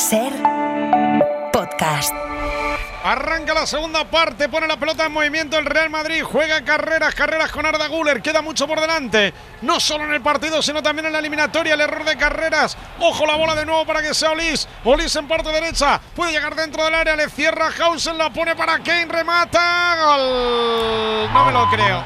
SER Podcast. Arranca la segunda parte, pone la pelota en movimiento el Real Madrid, juega carreras con Arda Güler, queda mucho por delante, no solo en el partido sino también en la eliminatoria, el error de carreras, ojo la bola de nuevo para que sea Olís en parte derecha, puede llegar dentro del área, le cierra Hausen, la pone para Kane, remata, gol, no me lo creo,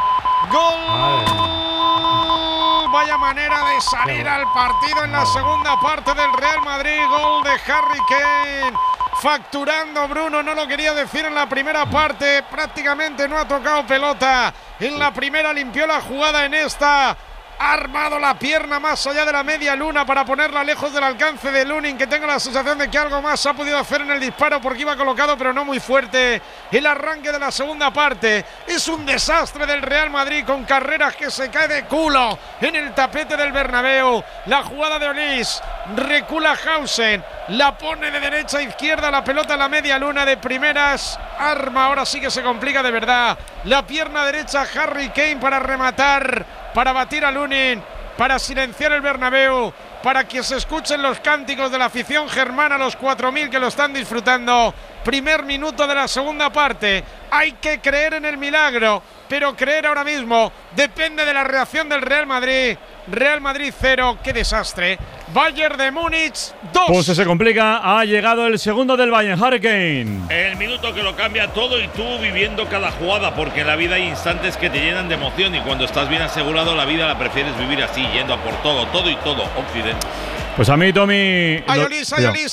gol, vaya manera de salir al partido en la segunda parte del Real Madrid, gol de Harry Kane. Facturando Bruno, no lo quería decir en la primera parte, prácticamente no ha tocado pelota, en la primera limpió la jugada, en esta ha armado la pierna más allá de la media luna para ponerla lejos del alcance de Lunin, que tengo la sensación de que algo más ha podido hacer en el disparo porque iba colocado pero no muy fuerte. El arranque de la segunda parte es un desastre del Real Madrid con carreras que se cae de culo en el tapete del Bernabéu. La jugada de Olís, recula Hausen, la pone de derecha a izquierda, la pelota en la media luna de primeras, arma, ahora sí que se complica de verdad, la pierna derecha Harry Kane para rematar, para batir a Lunin, para silenciar el Bernabéu, para que se escuchen los cánticos de la afición germana, los 4.000 que lo están disfrutando. Primer minuto de la segunda parte, hay que creer en el milagro, pero creer ahora mismo depende de la reacción del Real Madrid. Real Madrid 0, qué desastre. Bayern de Múnich 2. Pues se complica, ha llegado el segundo del Bayern, Harry Kane. El minuto que lo cambia todo y tú viviendo cada jugada, porque en la vida hay instantes que te llenan de emoción y cuando estás bien asegurado la vida la prefieres vivir así, yendo a por todo y todo, Occidente. Pues a mí, Tommy… Hay Olís,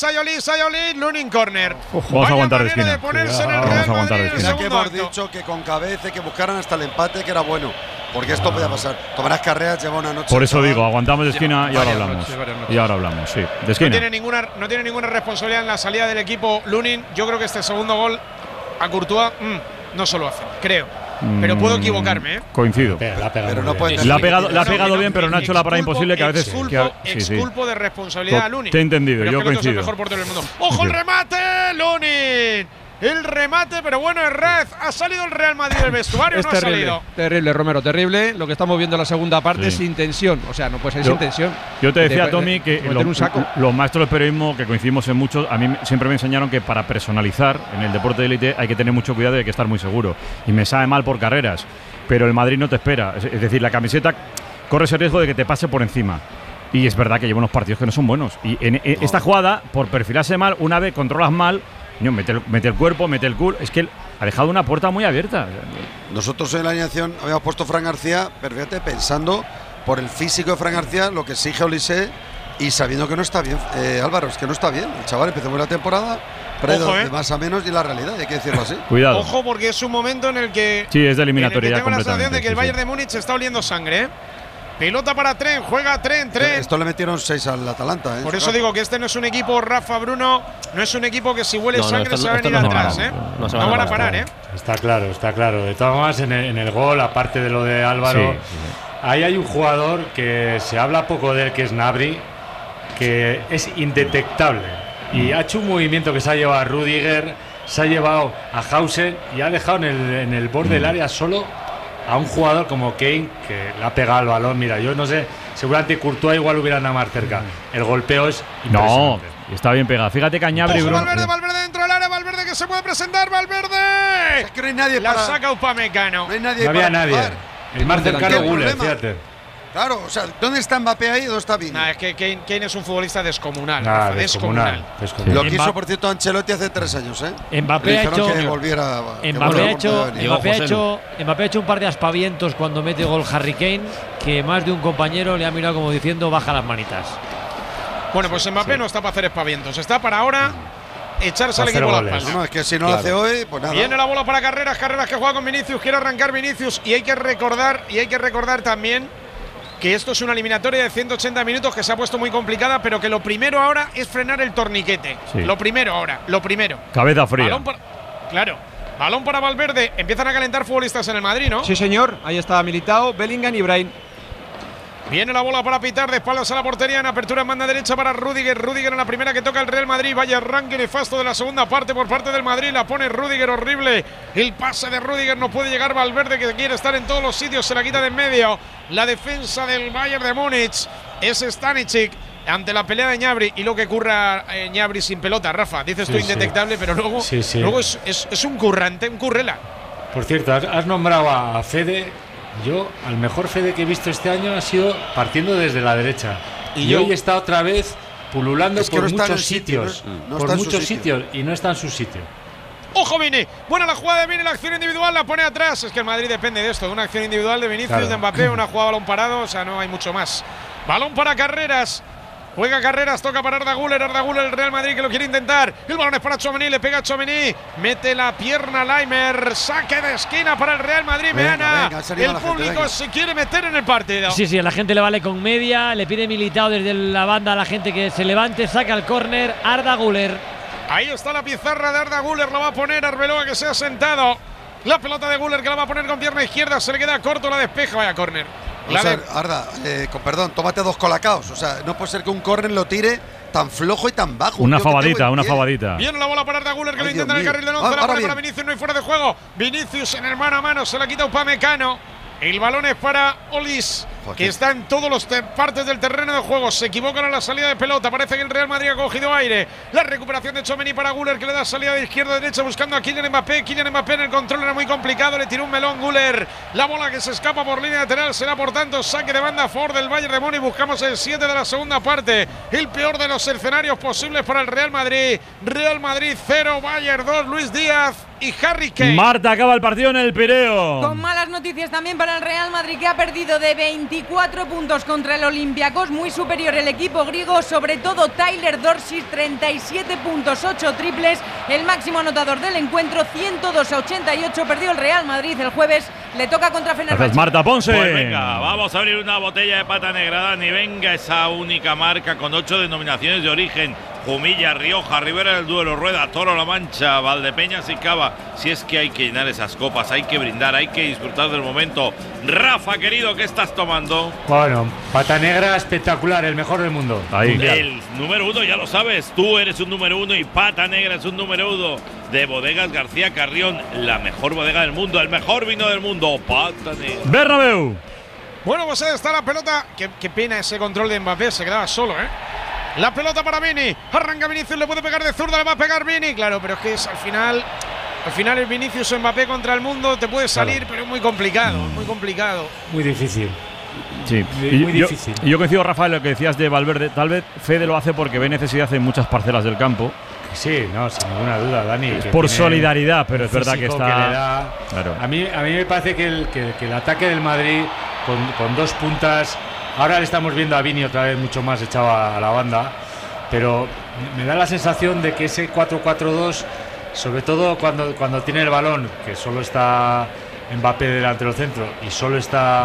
Lunin corner. Vamos a aguantar de esquina. De ponerse en el Real Madrid. Mira que hemos dicho que con cabeza que buscaran hasta el empate, que era bueno. Porque esto podía pasar. Tomarás carreras, lleva una noche. Por eso digo, aguantamos de esquina y ahora hablamos. Y ahora hablamos, sí. De esquina. No tiene ninguna responsabilidad en la salida del equipo Lunin. Yo creo que este segundo gol a Courtois no se lo hace, creo. Pero puedo equivocarme, ¿eh? Coincido. Pero no puede. La ha pegado bien, pero no ha hecho la parada imposible que a veces… Exculpo de responsabilidad a Lunin. Te he entendido, yo coincido. Es el mejor portero del mundo. ¡Ojo el remate! Lunin. El remate, pero bueno, Herrez, ha salido el Real Madrid del vestuario, es no terrible, ha salido. Terrible, Romero, terrible. Lo que estamos viendo en la segunda parte es sin tensión. O sea, no puede ser sin tensión. Yo te decía, Tommy, que los maestros del periodismo, que coincidimos en muchos, a mí siempre me enseñaron que para personalizar en el deporte de élite hay que tener mucho cuidado y hay que estar muy seguro. Y me sabe mal por carreras, pero el Madrid no te espera. Es decir, la camiseta corre ese riesgo de que te pase por encima. Y es verdad que lleva unos partidos que no son buenos. Y en esta jugada, por perfilarse mal, una vez controlas mal, mete el cuerpo, mete el culo. Es que ha dejado una puerta muy abierta. Nosotros en la alineación habíamos puesto Fran García, pero fíjate, pensando por el físico de Fran García, lo que exige Olise, y sabiendo que no está bien. Álvaro, es que no está bien. El chaval empezó muy la temporada, pero de más a menos, y la realidad, hay que decirlo así. Cuidado. Ojo, porque es un momento en el que… Sí, es de eliminatoria ya tengo la sensación de que el Bayern sí. de Múnich está oliendo sangre, ¿eh? Pelota para Tren, juega Tren. Esto le metieron 6 al Atalanta, ¿eh? Por eso digo que este no es un equipo, Rafa, Bruno, no es un equipo que si huele sangre se va a venir atrás, ¿eh? No van a parar, ¿eh? Está claro. De todas formas, en el gol, aparte de lo de Álvaro, ahí hay un jugador que se habla poco de él, que es Gnabry, que es indetectable. Y ha hecho un movimiento que se ha llevado a Rüdiger, se ha llevado a Hausen y ha dejado en el borde del área solo a un jugador como Kane, que le ha pegado al balón. Mira, yo no sé, seguramente Courtois igual hubiera andado más cerca. El golpeo es impresionante. No, está bien pegado. Fíjate que Gnabry… Valverde dentro del área, Valverde que se puede presentar, Valverde. Es que no hay nadie la saca Upamecano. No hay nadie. No había nadie. El más cercano Güler, fíjate. Claro, o sea, ¿dónde está Mbappé ahí? ¿Dónde está Vini? Es que Kane es un futbolista descomunal. Descomunal. Lo quiso, por cierto, Ancelotti hace 3 años, ¿eh? Mbappé ha hecho un par de aspavientos cuando mete gol Harry Kane, que más de un compañero le ha mirado como diciendo baja las manitas. Bueno, pues Mbappé no está para hacer espavientos, está para ahora echarse al equipo a la espalda. No, es que si no lo hace hoy, pues nada. Viene la bola para carreras que juega con Vinicius, quiere arrancar Vinicius, y hay que recordar también que esto es una eliminatoria de 180 minutos que se ha puesto muy complicada, pero que lo primero ahora es frenar el torniquete. Sí. Lo primero. Cabeza fría. Balón para Valverde. Empiezan a calentar futbolistas en el Madrid, ¿no? Sí, señor. Ahí está Militao, Bellingham y Brahim. Viene la bola para pitar, de espaldas a la portería, en apertura en banda derecha para Rüdiger. Rüdiger en la primera que toca el Real Madrid. Vaya arranque nefasto de la segunda parte por parte del Madrid. La pone Rüdiger, horrible. El pase de Rüdiger, no puede llegar Valverde, que quiere estar en todos los sitios. Se la quita de en medio. La defensa del Bayern de Múnich es Stanisic. ante la pelea de Gnabry y lo que curra Gnabry sin pelota, Rafa. Dices tú indetectable, pero luego es un currante, un currela. Por cierto, has nombrado a Fede. Yo, al mejor Fede que he visto este año ha sido partiendo desde la derecha. Y hoy está otra vez pululando por muchos sitios. Por muchos sitios y no está en su sitio. ¡Ojo, Vini! Buena la jugada de Vini, la acción individual la pone atrás. Es que el Madrid depende de esto, de una acción individual de Vinicius, de Mbappé, una jugada balón parado, o sea, no hay mucho más. Balón para Carreras. Juega Carreras, toca para Arda Güler, el Real Madrid que lo quiere intentar. El balón es para Tchouaméni, le pega a Tchouaméni, mete la pierna Laimer, saque de esquina para el Real Madrid. Meana, el público se quiere meter en el partido. Sí, a la gente le vale con media, le pide Militao desde la banda a la gente que se levante, saca el córner, Arda Güler. Ahí está la pizarra de Arda Güler, la va a poner Arbeloa que se ha sentado. La pelota de Güler que la va a poner con pierna izquierda, se le queda corto, la despeja, vaya córner. O sea, Arda, con perdón, tómate 2 colacaos. O sea, no puede ser que un córner lo tire tan flojo y tan bajo. Una fabadita. Viene la bola para Arda Güler que lo intenta en el carril de 11. La bola para Vinicius, no hay fuera de juego. Vinicius en el mano a mano, se la quita Upamecano. El balón es para Olis, que está en todas las partes del terreno de juego. Se equivocan a la salida de pelota. Parece que el Real Madrid ha cogido aire. La recuperación de Tchouaméni para Güler, que le da salida de izquierda a derecha buscando a Kylian Mbappé. Kylian Mbappé en el control era muy complicado. Le tiró un melón Güler. La bola que se escapa por línea lateral será, por tanto, saque de banda a favor del Bayern de Múnich. Buscamos el 7 de la segunda parte. El peor de los escenarios posibles para el Real Madrid. Real Madrid 0, Bayern 2. Luis Díaz y Harry Kane. Marta, acaba el partido en el Pireo. Con malas noticias también para el Real Madrid, que ha perdido de 24 puntos contra el Olympiacos. Muy superior el equipo griego, sobre todo Tyler Dorsey, 37 puntos, 8 triples, el máximo anotador del encuentro. 102-88 perdió el Real Madrid el jueves. Le toca contra Fenerbahce. Gracias, Marta Ponce. Pues venga, vamos a abrir una botella de pata negra, Dani. Venga, esa única marca con 8 denominaciones de origen. Jumilla, Rioja, Ribera del Duero, Rueda, Toro, La Mancha, Valdepeñas y Cava. Si es que hay que llenar esas copas, hay que brindar, hay que disfrutar del momento. Rafa, querido, ¿qué estás tomando? Bueno, pata negra espectacular, el mejor del mundo. Ahí. El número 1, ya lo sabes, tú eres un número 1 y pata negra es un número 1 de Bodegas García Carrión, la mejor bodega del mundo, el mejor vino del mundo, pata negra. Bernabéu. Bueno, pues ahí está la pelota. Qué pena ese control de Mbappé, se quedaba solo, La pelota para Vini. Arranca Vinicius, le puede pegar de zurda, le va a pegar Vini. Claro, pero es que es al final el Vinicius o Mbappé contra el mundo te puede salir, pero es muy complicado, muy complicado. Muy difícil. Sí, muy difícil. Yo coincido, Rafael, lo que decías de Valverde. Tal vez Fede lo hace porque ve necesidad en muchas parcelas del campo. Sí, no, sin ninguna duda, Dani. Por solidaridad, pero es verdad que está. Claro. A mí me parece que el ataque del Madrid con 2 puntas. Ahora le estamos viendo a Vini otra vez mucho más echado a la banda, pero me da la sensación de que ese 4-4-2, sobre todo cuando tiene el balón, que solo está Mbappé delante del centro y solo está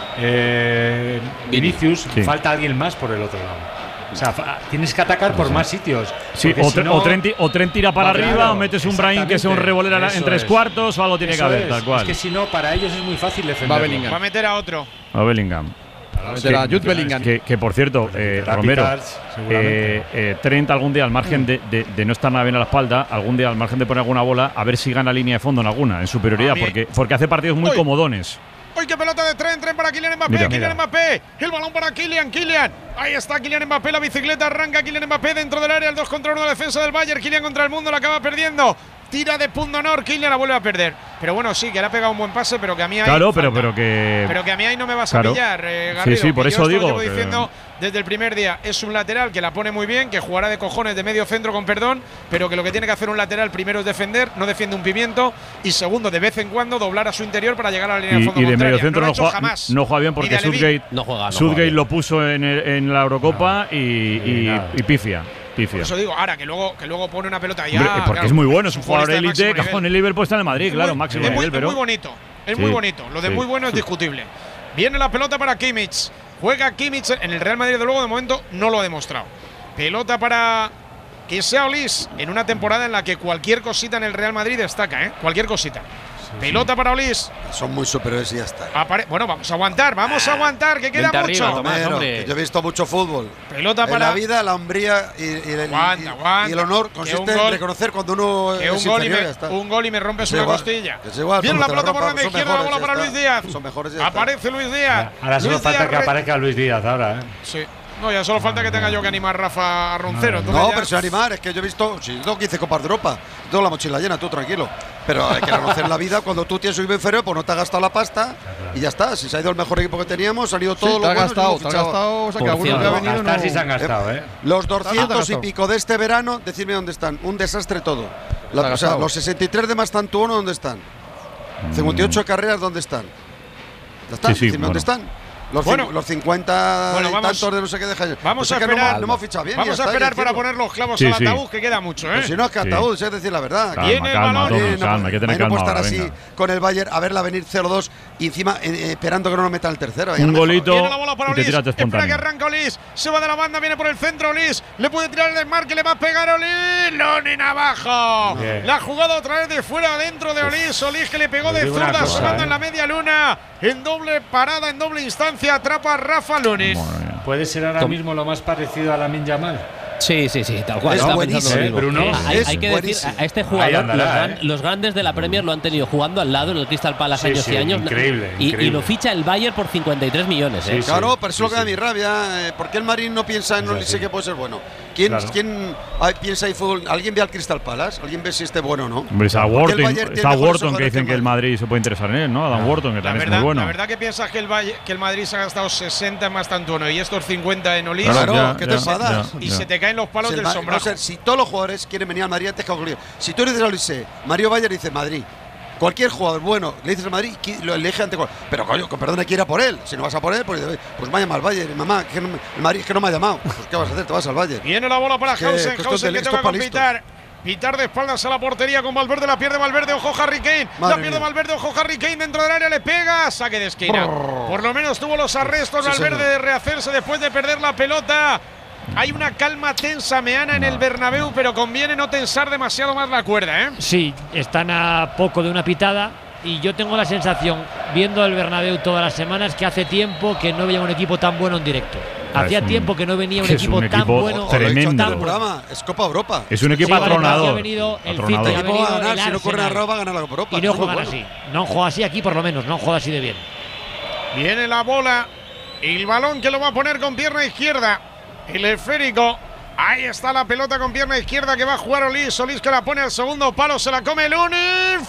Vinicius, falta alguien más por el otro lado. O sea, tienes que atacar por más sitios. Sí, o Trent tira para arriba, o metes un Brahim que sea un revolera en 3/4 o algo tiene que haber, tal cual. Es que si no, para ellos es muy fácil defender. Va a meter a otro. A Bellingham. Jude Bellingham. Que por cierto, Romero, Trent algún día al margen de no estar nada bien a la espalda, algún día al margen de poner alguna bola, a ver si gana línea de fondo en alguna, en superioridad, porque hace partidos muy comodones. ¡Uy, qué pelota de Trent para Kylian Mbappé! Kylian Mbappé, el balón para Kylian. Ahí está Kylian Mbappé, la bicicleta arranca Kylian Mbappé dentro del área, el 2 contra 1 de la defensa del Bayern. Kylian contra el mundo, la acaba perdiendo. Tira de punto honor, Kylian la vuelve a perder. Pero bueno, sí, que le ha pegado un buen pase, pero que a mí ahí. Claro, pero que a mí ahí no me vas a pillar, Garrido. Sí, por eso digo. Llevo diciendo desde el primer día, es un lateral que la pone muy bien, que jugará de cojones de medio centro con perdón, pero que lo que tiene que hacer un lateral primero es defender, no defiende un pimiento, y segundo, de vez en cuando doblar a su interior para llegar a la línea de fondo. Y de contraria. medio centro no juega bien porque Southgate lo puso en la Eurocopa y pifia. Por eso digo, ahora que luego pone una pelota ya. Porque claro, es muy bueno, es un jugador élite, que con el Liverpool está en el Madrid, claro, máximo nivel. Es muy bonito, muy bonito. Lo de muy bueno es discutible. Viene la pelota para Kimmich. Juega Kimmich en el Real Madrid, de luego, de momento no lo ha demostrado. Pelota para que sea Olis en una temporada en la que cualquier cosita en el Real Madrid destaca, cualquier cosita. Pelota para Olis. Son muy superiores y ya está. Bueno, vamos a aguantar, que queda mucho. Arriba, Tomás, que yo he visto mucho fútbol. Pelota para. En la vida, la hombría y el honor consiste en reconocer cuando uno es inferior. Un gol y me rompes una costilla. Es igual. Viene la pelota por la izquierda, la bola para Luis Díaz. Son mejores. Aparece Luis Díaz. Ahora solo falta que aparezca Luis Díaz ahora, Sí. No, ya solo falta que tenga yo que animar Rafa Roncero. No, pero sin animar, es que yo he visto, si tengo 15 Copas de Europa, tengo la mochila llena, tú tranquilo. Pero hay que reconocer la vida, cuando tú tienes un equipo inferior, pues no te has gastado la pasta y ya está. Si se ha ido el mejor equipo que teníamos, han ido todos los buenos. Te has gastado, o sea que algunos que ha venido gastar sí se han gastado, Los 200 y pico de este verano, decidme dónde están. Un desastre todo. O sea, los 63 de Mastantuono, ¿dónde están? 58 carreras, ¿dónde están? Ya está, decidme dónde están. Los 50 tantos de no sé qué dejan. Vamos a esperar. No hemos fichado bien. Vamos a esperar para poner los clavos al ataúd, que queda mucho, Pues si no es que ataúd, es decir la verdad. Calma, hay que tener calma. No puede estar así con el Bayern a verla venir 0-2 y encima esperando que no nos meta el tercero. Un golito. Viene la bola para Olís. Espera que arranca Olís. Se va de la banda, viene por el centro Olís. Le puede tirar el desmarque, le va a pegar Olís. Lonin abajo. La ha jugado otra vez de fuera adentro de Olís. Olís que le pegó de zurda, sonando en la media luna. En doble parada, en doble instancia, atrapa a Rafa Lonin. ¿Puede ser ahora mismo lo más parecido a Lamine Yamal? Sí, tal cual. Es buenísimo. Bruno. Hay que decir, a este jugador, los grandes de la Premier lo han tenido jugando al lado en el Crystal Palace años y años. Increíble. Y lo ficha el Bayern por 53 millones. Claro, pero eso es lo que da mi rabia. ¿Por qué el Madrid no piensa en Olise que puede ser bueno? ¿Quién piensa en fútbol? ¿Alguien ve al Crystal Palace? ¿Alguien ve si esté bueno o no? Hombre, está Wharton que dicen que el Madrid se puede interesar en él, ¿no? Adam Wharton, que también es muy bueno. La verdad que piensas que el Madrid se ha gastado 60 en Mastantuono y estos 50 en Olís. Claro, ¿qué te enfadas? Y se te caen los palos del sombrajo. Si todos los jugadores quieren venir al Madrid antes que a Julio. Si tú dices a Olise, Mario Bayern dice Madrid. Cualquier jugador bueno le dices al Madrid, lo elige ante. Pero coño, perdona, quiera por él. Si no vas a por él, pues me llama al Bayern. Mamá, que no, el Madrid es que no me ha llamado. Pues ¿qué vas a hacer? Te vas al Bayern. Viene la bola para Hausen que toca con Pitar de espaldas a la portería con Valverde, la pierde Valverde, ojo Harry Kane. Valverde, ojo Harry Kane dentro del área, le pega, saque de esquina. Por lo menos tuvo los arrestos Valverde de rehacerse después de perder la pelota. Hay una calma tensa meana en el Bernabéu, pero conviene no tensar demasiado más la cuerda, ¿eh? Sí, están a poco de una pitada y yo tengo la sensación, viendo el Bernabéu todas las semanas, que hace tiempo que no veía un equipo tan bueno en directo. Hacía tiempo que no venía un equipo tan bueno. Tremendo. Es Copa Europa. Es un equipo atronador. Ha venido el City, ha venido el Arsenal. Si no corre a Roma, gana la Copa Europa. Y no juegan así. No juega así aquí, por lo menos. No juega así de bien. Viene la bola. El balón que lo va a poner con pierna izquierda. El esférico. Ahí está la pelota con pierna izquierda que va a jugar Olís. Olís que la pone al segundo palo. Se la come Lunin.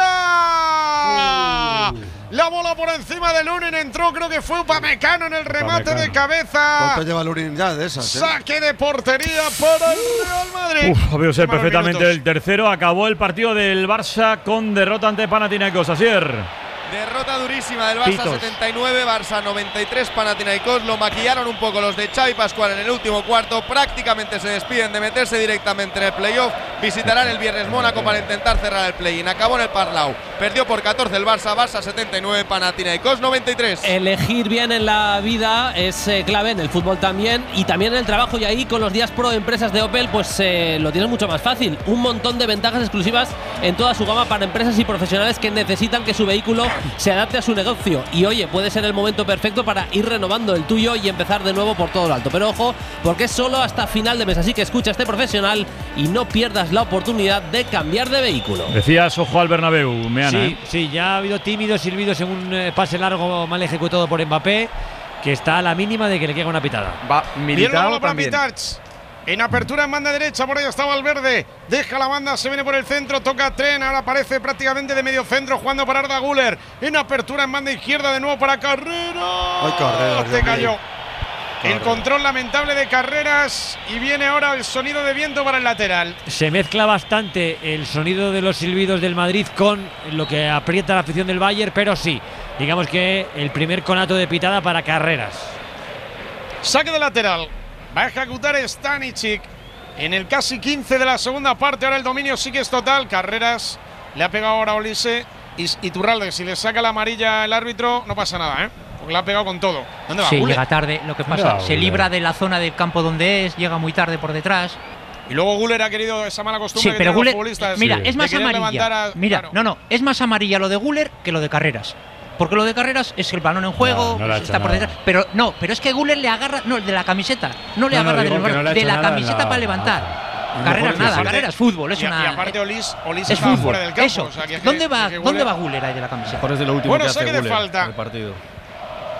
¡Fuera! La bola por encima de Lunin. Entró, creo que fue Upamecano en el remate de cabeza. ¿Cuánto lleva Lunin ya de esas? Saque de portería para el Real Madrid. Ha podido ser perfectamente el tercero. Acabó el partido del Barça con derrota ante Panathinaikos. Asier. Derrota durísima del Barça, 79, Barça 93, Panathinaikos. Lo maquillaron un poco los de Xavi Pascual en el último cuarto. Prácticamente se despiden de meterse directamente en el playoff. Visitarán el viernes Mónaco para intentar cerrar el play-in. Acabó en el Parlau. Perdió por 14 el Barça, 79, Panathinaikos 93. Elegir bien en la vida es clave, en el fútbol también, y también en el trabajo. Y ahí con los días pro empresas de Opel, pues lo tienes mucho más fácil. Un montón de ventajas exclusivas en toda su gama para empresas y profesionales que necesitan que su vehículo se adapte a su negocio. Y oye, puede ser el momento perfecto para ir renovando el tuyo y empezar de nuevo por todo lo alto. Pero ojo, porque es solo hasta final de mes, así que escucha a este profesional y no pierdas la oportunidad de cambiar de vehículo. Decías ojo al Bernabéu, Meana. Sí, ya ha habido tímidos silbidos en un pase largo mal ejecutado por Mbappé, que está a la mínima de que le caiga una pitada. Militao también. En apertura en banda derecha, por ahí está Valverde. Deja la banda, se viene por el centro, toca Tren. Ahora aparece prácticamente de medio centro, jugando para Arda Güler. En apertura en banda izquierda, de nuevo para Carreras. ¡Ay, Carreras! Se cayó. El control lamentable de Carreras. Y viene ahora el sonido de viento para el lateral. Se mezcla bastante el sonido de los silbidos del Madrid con lo que aprieta la afición del Bayern, pero sí, digamos que el primer conato de pitada para Carreras. Saque de lateral. Va a ejecutar Stanisic en el casi 15 de la segunda parte. Ahora el dominio sí que es total. Carreras le ha pegado ahora a Olise. Y Iturralde, si le saca la amarilla el árbitro, no pasa nada, ¿eh? Porque le ha pegado con todo. ¿Dónde va? Sí, llega tarde. Lo que pasa, se libra de la zona del campo donde es, llega muy tarde por detrás. Y luego Güler ha querido esa mala costumbre que pero tienen Güler, los futbolistas. mira, es más amarilla. Es más amarilla lo de Güler que lo de Carreras. Porque lo de Carreras es el balón en juego, está por detrás. Pero es que Güler le agarra, de la camiseta, no le agarra de la camiseta para levantar. Carreras nada, Carreras fútbol, es una. Y aparte Olís es está fútbol, fuera del campo. Eso. O sea, ¿Dónde va Güler ahí de la camiseta? Mejor es de lo último que hace saque de Güler falta. en el partido.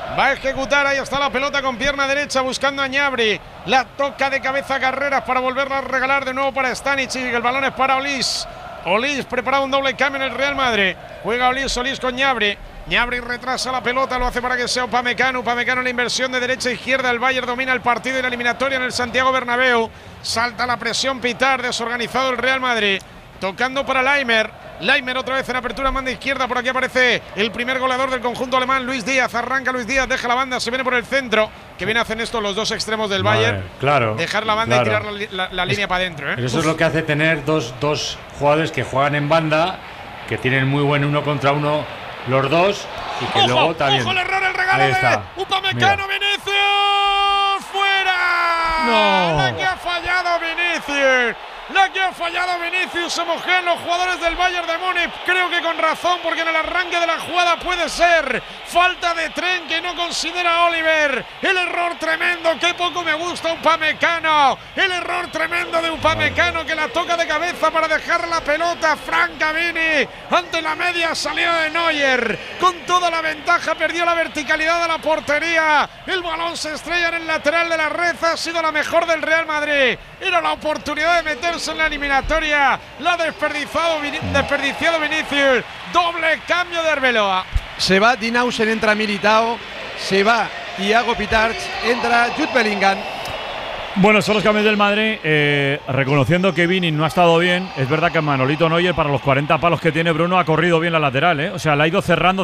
Va a ejecutar, ahí está la pelota con pierna derecha buscando a Gnabry. La toca de cabeza a Carreras para volverla a regalar de nuevo para Stanisic. El balón es para Olís. Olís prepara un doble cambio en el Real Madrid. Juega Olís con Gnabry. Gnabry retrasa la pelota, lo hace para que sea Upamecano. Upamecano en la inversión de derecha a izquierda. El Bayern domina el partido y la eliminatoria en el Santiago Bernabéu. Salta la presión Pitar, desorganizado el Real Madrid. Tocando para Laimer. Laimer otra vez en apertura, manda izquierda. Por aquí aparece el primer goleador del conjunto alemán, Luis Díaz. Arranca Luis Díaz, deja la banda, se viene por el centro. Que bien hacen esto los dos extremos del Bayern. Claro. Dejar la banda y tirar la línea para adentro. Eso es lo que hace tener dos jugadores que juegan en banda, que tienen muy buen uno contra uno los dos. Y que luego también. ¡Ojo el error, el regalo de Upamecano! ¡Vinicius! ¡Fuera! ¡No! La que ha fallado Vinicius. La que ha fallado Vinicius, se mojan los jugadores del Bayern de Múnich, creo que con razón, porque en el arranque de la jugada puede ser falta de tren que no considera Oliver. El error tremendo, qué poco me gusta Upamecano. El error tremendo de Upamecano, que la toca de cabeza para dejar la pelota. Frank Cavini ante la media salida de Neuer, con toda la ventaja, perdió la verticalidad de la portería. El balón se estrella en el lateral de la red, ha sido la mejor del Real Madrid. Era la oportunidad de meterse en la eliminatoria, la ha desperdiciado Vinicius. Doble cambio de Arbeloa. Se va Dinausen, entra Militao. Se va Thiago Pitarch, entra Jude Bellingham. Bueno, son los cambios del Madrid, reconociendo que Vini no ha estado bien. Es verdad que Manolito Neuer, para los 40 palos que tiene Bruno, ha corrido bien la lateral, O sea, la ha ido cerrando,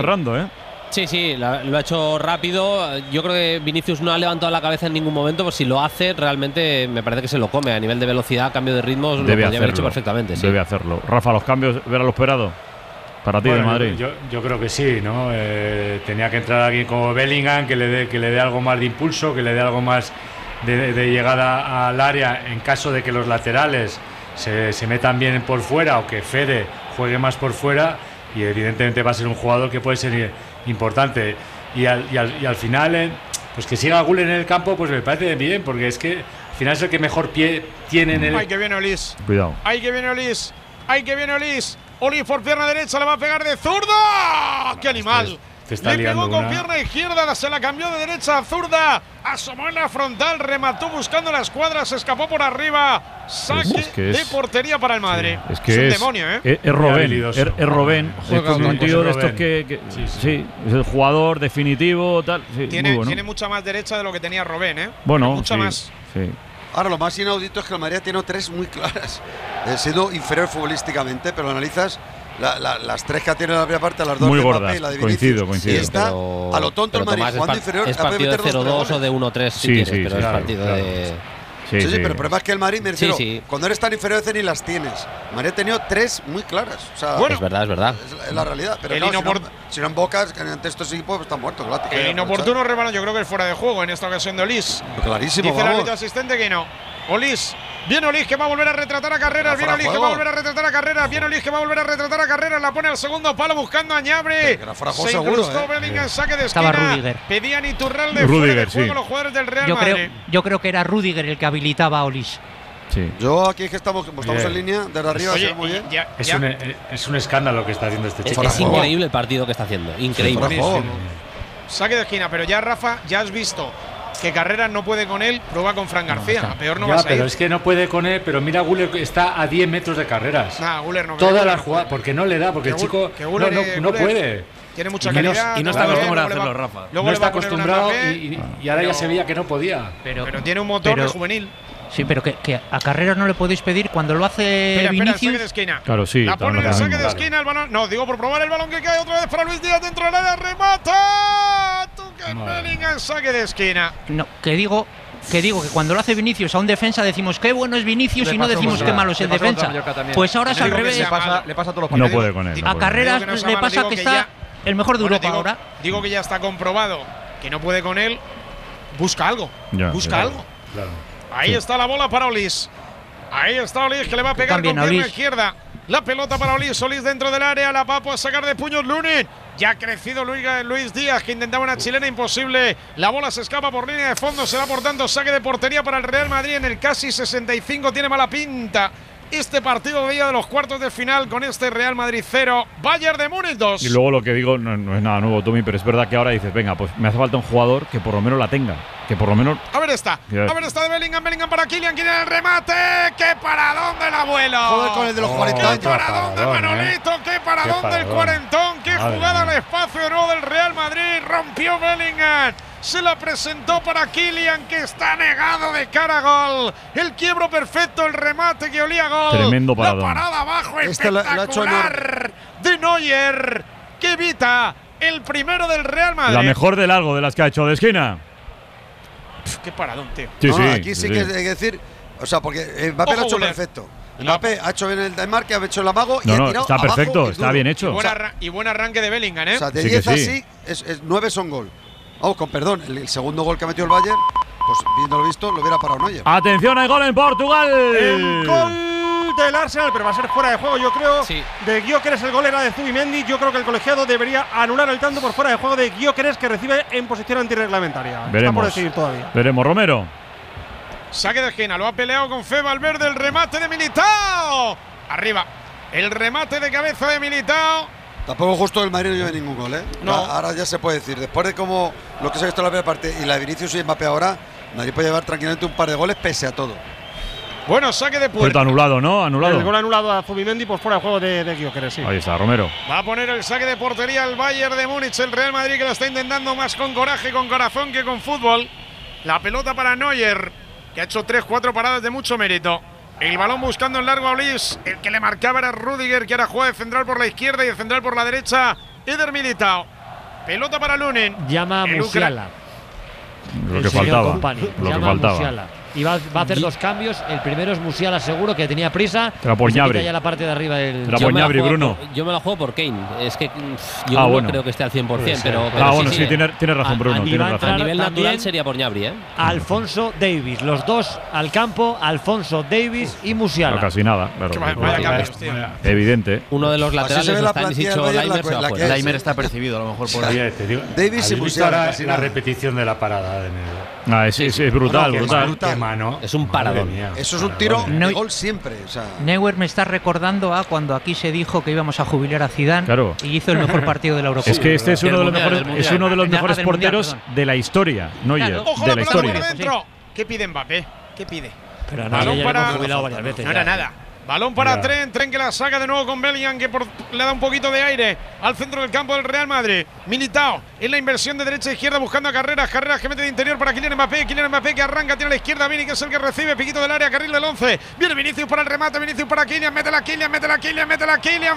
Sí, lo ha hecho rápido. Yo creo que Vinicius no ha levantado la cabeza en ningún momento, pues si lo hace, realmente me parece que se lo come. A nivel de velocidad, cambio de ritmos, lo podría haber hecho perfectamente. Debe hacerlo. Rafa, ¿los cambios era lo esperado para ti de Madrid? Yo creo que sí, ¿no? Tenía que entrar alguien como Bellingham, que le dé algo más de impulso, que le dé algo más de llegada al área en caso de que los laterales se metan bien por fuera o que Fede juegue más por fuera. Y evidentemente va a ser un jugador que puede ser importante. Y al final, pues que siga Güler en el campo, pues me parece bien, porque es que al final es el que mejor pie tiene en el. ¡Ay, que viene Olís! Cuidado. ¡Ay, que viene Olís! ¡Ay, que viene Olís! Olís por pierna derecha, le va a pegar de zurda. ¡Qué animal! Le pegó con pierna izquierda, se la cambió de derecha a zurda. Asomó en la frontal, remató buscando la escuadra, se escapó por arriba. Saque de portería para el Madrid. Es que es un demonio, Es Robben. Es un tío de estos que sí, es el jugador definitivo, tal. Sí, tiene mucha más derecha de lo que tenía Robben, Bueno, mucha más. Sí. Ahora, lo más inaudito es que el Madrid tiene 3 muy claras. Ha sido inferior futbolísticamente, pero analizas las 3 que tiene en la primera parte, las 2 muy de gordas, Mbappé y la de Vinicius. Coincido. Y está a lo tonto el Madrid, jugando inferior. Es partido de 0-2 o de 1-3 si quieres, pero es partido de… Sí, pero el problema es que el Madrid, me refiero, cuando eres tan inferior ni las tienes. El Madrid ha tenido 3 muy claras. O sea, bueno, es verdad. Es la realidad. Pero si no embocas, ante estos equipos está muerto. El inoportuno rebalón, yo creo que es fuera de juego en esta ocasión de Olís. Clarísimo. Dice el árbitro asistente que no. Olís. Viene Olís, que va a volver a retratar a Carreras. Viene Olís, que va a volver a retratar a Carreras. Viene Olís, que va a volver a retratar a Carreras. La pone al segundo palo buscando a Gnabry. Se incrustó Bellingham, saque de esquina. Estaba Rüdiger. Pedían Iturralde fuera de juego los jugadores del Real Madrid. Yo creo que era Rüdiger el que habilitaba a Olís. Sí. Yo aquí es que estamos en línea, desde arriba. Oye, muy bien. Es un escándalo lo que está haciendo este chico. Es increíble el partido que está haciendo. Increíble. Saque de esquina, pero ya, Rafa, ya has visto que Carreras no puede con él, prueba con Fran García. Peor no vas a ir. Pero es que no puede con él, pero mira, Güler está a 10 metros de Carreras. Güler no. Todas las jugadas, porque no le da, porque el chico no puede. Tiene mucha calidad. Y no está acostumbrado a hacerlo, Rafa. No está acostumbrado y ahora ya se veía que no podía. Pero tiene un motor de juvenil. Sí, pero que a Carreras no le podéis pedir cuando lo hace Vinicius. Saque de esquina. Claro, sí. La pone en el saque de esquina, el balón. No, digo por probar el balón que cae otra vez para Luis Díaz dentro del área. ¡Remata! Bellingham, saque de esquina. No, que digo que cuando lo hace Vinicius a un defensa decimos qué bueno es Vinicius y no decimos qué malo es el defensa. Pues ahora es al revés. Le pasa a todos los partidos. No puede con él. A Carreras le pasa que está el mejor de Europa ahora. Digo que ya está comprobado que no puede con él. Busca algo. Busca algo. Claro. Ahí está la bola para Olís. Ahí está Olís, que le va a pegar con pierna izquierda. La pelota para Olís. Olís dentro del área. La Papo a sacar de puños Lunin. Ya ha crecido Luis Díaz, que intentaba una chilena imposible. La bola se escapa por línea de fondo. Será por tanto saque de portería para el Real Madrid en el casi 65. Tiene mala pinta este partido de ida de los cuartos de final con este Real Madrid 0, Bayern de Múnich 2. Y luego lo que digo no es nada nuevo, Tommy, pero es verdad que ahora dices, venga, pues me hace falta un jugador que por lo menos la tenga. Que por lo menos. A ver está de Bellingham para Kylian el remate. ¡Qué paradón del abuelo! Joder, con el de los 40 años. ¡Qué paradón de Manolito! ¡Qué paradón del cuarentón! ¡Qué jugada al espacio de nuevo del Real Madrid! Rompió Bellingham. Se la presentó para Kylian, que está negado de cara a gol. El quiebro perfecto, el remate que olía a gol. Tremendo paradón. La parada abajo espectacular de Neuer, que evita el primero del Real Madrid. La mejor de largo de las que ha hecho de esquina. Qué paradón, tío. Aquí sí que hay que decir, o sea, porque Mbappé lo ha hecho perfecto. Mbappé ha hecho bien el desmarque, ha hecho el amago y ha tirado está perfecto, abajo, está bien hecho. Y buen arranque de Bellingham, ¿eh? O sea, de 10 así, 9 son gol. Con perdón, el segundo gol que ha metido el Bayern, pues viéndolo visto, lo hubiera parado Neuer. Atención, hay gol en Portugal. El gol del Arsenal, pero va a ser fuera de juego, yo creo. Sí. De Gyökeres, el gol era de Zubimendi. Yo creo que el colegiado debería anular el tanto por fuera de juego de Gyökeres, que recibe en posición antirreglamentaria. Veremos. Está por decidir todavía. Veremos, Romero. Saque de esquina, lo ha peleado con Fe Valverde, el remate de Militao. Arriba, el remate de cabeza de Militao. Tampoco justo el Madrid no lleve ningún gol, ¿eh? No. Ahora ya se puede decir. Después de como lo que se ha visto en la primera parte y la de Vinicius y Mbappé ahora, Madrid puede llevar tranquilamente un par de goles pese a todo. Bueno, saque de puerta. Puerta anulado, ¿no? Anulado. El gol anulado a Zubimendi por fuera de juego de Gyökeres, sí. Ahí está, Romero. Va a poner el saque de portería al Bayern de Múnich, el Real Madrid, que lo está intentando más con coraje, con corazón que con fútbol. La pelota para Neuer, que ha hecho 3-4 paradas de mucho mérito. El balón buscando en largo a Ulis. El que le marcaba era Rüdiger, que ahora juega de central por la izquierda y de central por la derecha. Eder Militao. Pelota para Lunin. Llama a Musiala. Lo que faltaba. Llama a Musiala. Y va a hacer dos cambios. El primero es Musiala, seguro, que tenía prisa. Era por Gnabry. Ya la parte de arriba del. Era por Gnabry, Bruno. Yo me la juego por Kane. Es que yo no creo que esté al 100%. Pero sí, tiene razón, Bruno. A nivel natural sería por Gnabry, ¿eh? Alfonso Davies. Los dos al campo, Alfonso Davies y Musiala. No, casi nada. Evidente. Uno de los laterales está en dicho Laimer. Laimer está percibido, a lo mejor por ahí. Davies y Musiala. La repetición de la parada. Es brutal. Mano. Es un paradón. Eso es un tiro de gol siempre. O sea. Neuer me está recordando a cuando aquí se dijo que íbamos a jubilar a Zidane y hizo el mejor partido de la Eurocopa. Es que este es uno de los mejores porteros de la historia, Neuer. Ojo, de la historia. ¿Qué pide Mbappé? ¿Qué pide? Pero balón para jubilado varias veces. No era nada. Balón para Trent que la saca de nuevo con Bellingham, que le da un poquito de aire al centro del campo del Real Madrid. Militao en la inversión de derecha a izquierda buscando a Carreras que mete de interior para Kylian Mbappé que arranca, tiene a la izquierda Vini, que es el que recibe, piquito del área, carril del 11. Viene Vinicius para el remate, Vinicius para Kylian, métela Kylian,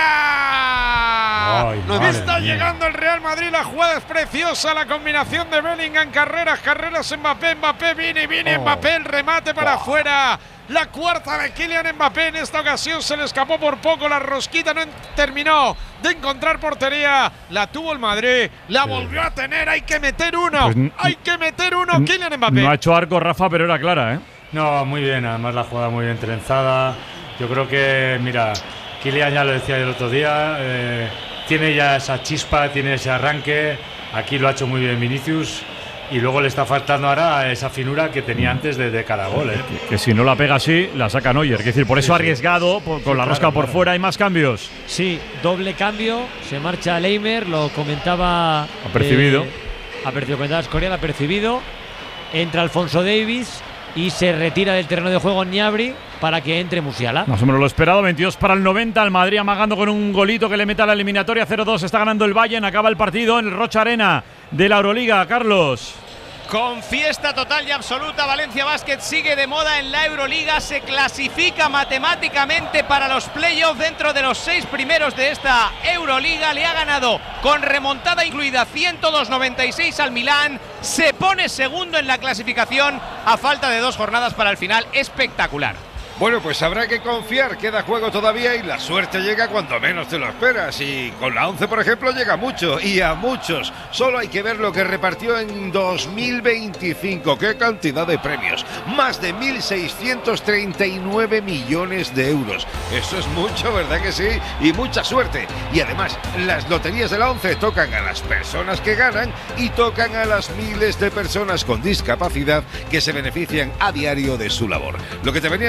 fuera. Está llegando el Real Madrid, la jugada es preciosa, la combinación de Bellingham, Carreras, Mbappé, Vini, Mbappé, el remate para afuera. La cuarta de Kylian Mbappé en esta ocasión se le escapó por poco, la rosquita no terminó de encontrar portería, la tuvo el Madrid, la volvió a tener, hay que meter uno, Kylian Mbappé. No ha hecho arco Rafa, pero era clara, ¿eh? No, muy bien, además la jugada muy bien trenzada. Yo creo que, mira, Kylian ya lo decía el otro día, tiene ya esa chispa, tiene ese arranque, aquí lo ha hecho muy bien Vinicius. Y luego le está faltando ahora esa finura que tenía antes de cara a gol, ¿eh? Que si no la pega así, la saca Neuer. Es decir, por eso arriesgado, con la rosca por fuera, hay más cambios. Sí, doble cambio. Se marcha Laimer, lo comentaba. Apercibido. Escorial, apercibido. Entra Alfonso Davies y se retira del terreno de juego Gnabry para que entre Musiala. Más o menos lo esperado, 22 para el 90. El Madrid amagando con un golito que le meta a la eliminatoria. 0-2, está ganando el Bayern. Acaba el partido en el Rocha Arena de la Euroliga. Carlos. Con fiesta total y absoluta, Valencia Basket sigue de moda en la Euroliga, se clasifica matemáticamente para los playoffs dentro de los 6 primeros de esta Euroliga, le ha ganado con remontada incluida 102-96 al Milán, se pone segundo en la clasificación a falta de 2 jornadas para el final, espectacular. Bueno, pues habrá que confiar, queda juego todavía y la suerte llega cuando menos te lo esperas. Y con la 11, por ejemplo, llega mucho y a muchos. Solo hay que ver lo que repartió en 2025. ¡Qué cantidad de premios! Más de 1.639 millones de euros. Eso es mucho, ¿verdad que sí? Y mucha suerte. Y además, las loterías de la 11 tocan a las personas que ganan y tocan a las miles de personas con discapacidad que se benefician a diario de su labor. Lo que te venía diciendo,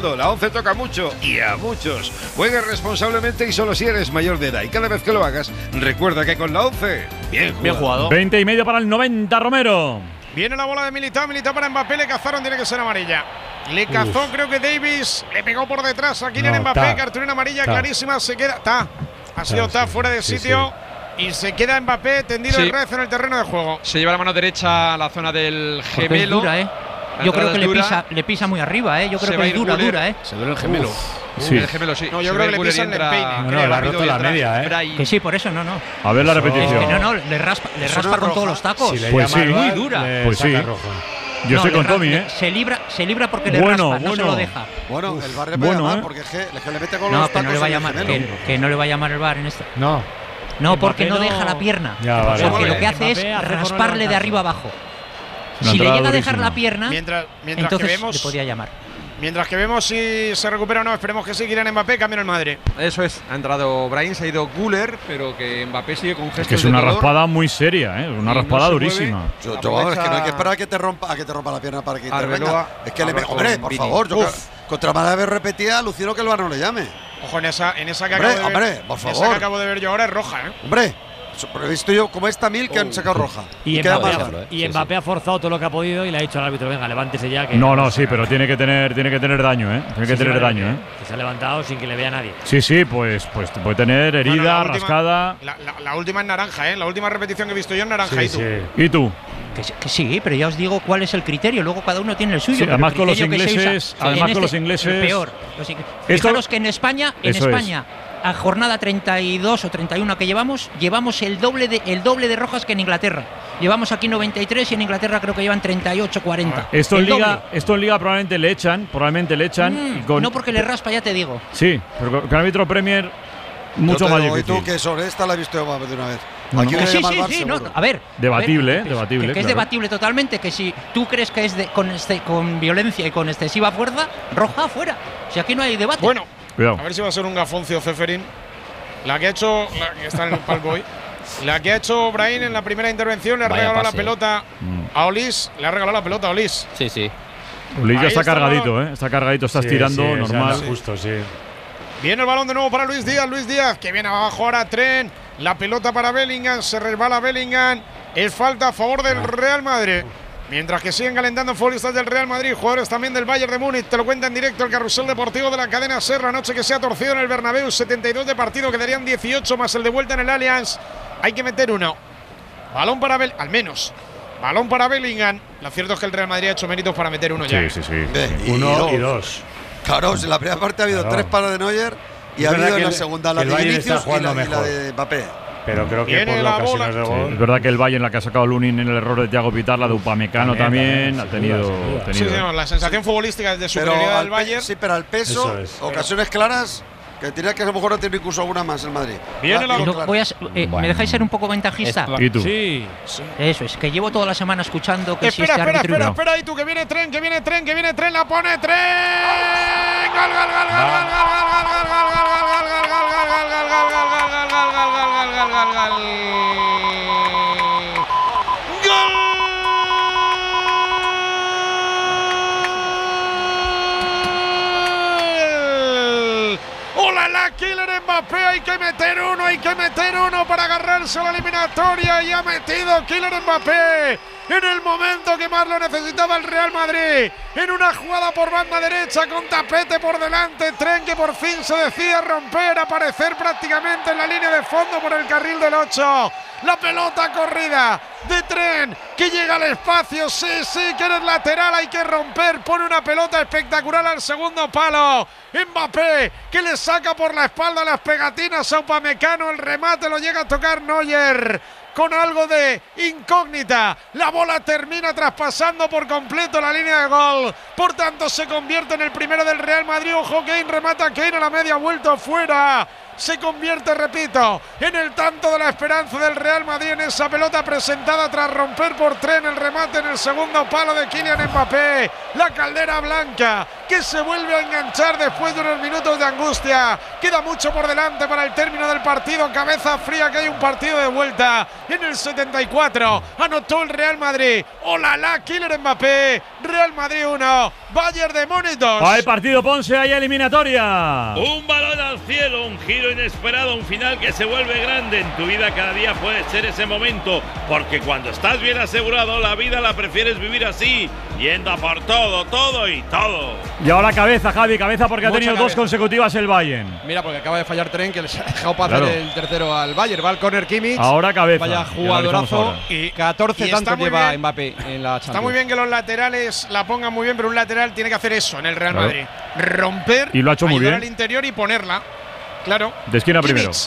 mundo. La 11 toca mucho y a muchos. Juegue responsablemente y solo si eres mayor de edad. Y cada vez que lo hagas, recuerda que con la 11, bien jugado. 20,5 para el 90, Romero. Viene la bola de Militao para Mbappé, le cazaron, tiene que ser amarilla. Le cazó, creo que Davis, le pegó por detrás a Kylian Mbappé, cartulina amarilla clarísima, se queda, ha sido fuera de sitio. Y se queda Mbappé tendido en red en el terreno de juego. Se lleva la mano derecha a la zona del gemelo. Es dura, yo creo que le pisa muy arriba, yo creo que es dura, Se duele el gemelo. Sí. El gemelo, sí. No, yo creo que le pisa en el peine. No, le ha roto la media, Que sí, por eso no. A ver la repetición. Es que le raspa con todos los tacos. Pues sí, muy dura. Pues sí. Yo estoy con Tommy, Se libra porque le raspa, no se lo deja. Bueno, el VAR le puede llamar porque es que le mete con los tacos. No le va a llamar, que no le va a llamar el VAR en esto. No, porque no deja la pierna. Porque lo que hace es rasparle de arriba abajo. Si le llega a dejar la pierna, entonces le podía llamar. Mientras que vemos si se recupera o no, esperemos que sí. Kylian Mbappé cambia en el Madrid. Eso es, ha entrado Brahim, se ha ido Güler, pero que Mbappé sigue con gestos. Es que es una raspada muy seria, una raspada durísima. Es que no hay que esperar a que te rompa la pierna para que intervenga. Es que hombre, por favor, contra Malaver repetía, alucino que el VAR no le llame. Ojo, en esa que acabo de ver yo ahora es roja, Hombre. Pero he visto yo como esta que han sacado roja. Y Mbappé ha forzado todo lo que ha podido y le ha dicho al árbitro, venga, levántese ya. Que sí, pero tiene que tener daño, Tiene que tener daño, Que se ha levantado sin que le vea nadie. Sí, pues puede tener herida, rascada. La última es naranja, La última repetición que he visto yo es naranja. ¿Y tú? Que sí, pero ya os digo cuál es el criterio. Luego cada uno tiene el suyo. Además con los ingleses, peor. Fijaros que en España, a jornada 32 o 31 que llevamos el doble de rojas que en Inglaterra. Llevamos aquí 93 y en Inglaterra creo que llevan 38, 40. Esto en Liga probablemente le echan. No porque le raspa, ya te digo. Sí, pero con el árbitro Premier mucho más difícil. Y tú que sobre esta la he visto yo de una vez. Sí, a ver. Debatible, que es debatible totalmente, que si tú crees que es con violencia y con excesiva fuerza, roja fuera. Si aquí no hay debate. Bueno, cuidado. A ver si va a ser un gafoncio Ceferín. La que está en el palco la que ha hecho Brahim en la primera intervención, le ha regalado la pelota a Olis. Le ha regalado la pelota a Olis. Sí. Olis ya está cargadito, Está cargadito, está estirando normal. Justo, Viene el balón de nuevo para Luis Díaz, que viene abajo ahora Trent. La pelota para Bellingham, se resbala Bellingham. Es falta a favor del Real Madrid. Mientras que siguen calentando futbolistas del Real Madrid, jugadores también del Bayern de Múnich. Te lo cuenta en directo el carrusel deportivo de la cadena SER. La noche que se ha torcido en el Bernabéu, 72 de partido, quedarían 18 más el de vuelta en el Allianz. Hay que meter uno. Balón para al menos. Balón para Bellingham. Lo cierto es que el Real Madrid ha hecho méritos para meter uno ya. Sí. Uno y dos. Claro, en la primera parte ha habido 3 paras de Neuer y ha habido en la segunda la de Vinicius y la de Mbappé. Pero creo que por las ocasiones de gol. Es verdad que el Bayern, la que ha sacado Lunin en el error de Thiago Pitar, la de Upamecano también ha tenido. Sí, la sensación futbolística es de superioridad del Bayern. Sí, pero al peso, ocasiones claras, que diría que a lo mejor no tiene incluso alguna más el Madrid. ¿Me dejáis ser un poco ventajista? ¿Y tú? Sí. Eso es, que llevo toda la semana escuchando que espera, y tú, que viene Tren, la pone Tren. ¡Hola, Kylian Mbappé! Hay que meter uno para agarrarse a la eliminatoria. Y ha metido Kylian Mbappé en el momento que más lo necesitaba el Real Madrid. En una jugada por banda derecha con tapete por delante. Tren que por fin se decide romper, aparecer prácticamente en la línea de fondo por el carril del 8. La pelota corrida de Tren que llega al espacio. Sí, que eres lateral, hay que romper. Pone una pelota espectacular al segundo palo. Mbappé que le saca por la espalda las pegatinas a Upamecano. El remate lo llega a tocar Neuer con algo de incógnita. La bola termina traspasando por completo la línea de gol. Por tanto se convierte en el primero del Real Madrid. Ojo, Kane remata, Kane a la media, vuelto fuera. se convierte, repito, en el tanto de la esperanza del Real Madrid en esa pelota presentada tras romper por tren el remate en el segundo palo de Kylian Mbappé. La caldera blanca que se vuelve a enganchar después de unos minutos de angustia. Queda mucho por delante para el término del partido. Cabeza fría que hay un partido de vuelta. En el 74 anotó el Real Madrid. ¡Olala! Kylian Mbappé. Real Madrid 1, Bayern de Múnich 2. Hay partido, Ponce, hay eliminatoria. Un balón al cielo, un giro inesperado, un final que se vuelve grande. En tu vida cada día puede ser ese momento, porque cuando estás bien asegurado, la vida la prefieres vivir así, yendo a por todo, todo y todo. Y ahora cabeza, Javi, cabeza, porque ha tenido dos consecutivas el Bayern. Mira, porque acaba de fallar Tren, que les ha dejado pasar el tercero al Bayern. Va al corner Kimmich. Ahora cabeza. Vaya jugadorazo. Y 14 tantos lleva Mbappé en la Champions. Está muy bien que los laterales la pongan muy bien, pero un lateral tiene que hacer eso en el Real Madrid. Romper, y lo ha hecho muy bien al interior y ponerla. Claro. De esquina Kimmich. primero.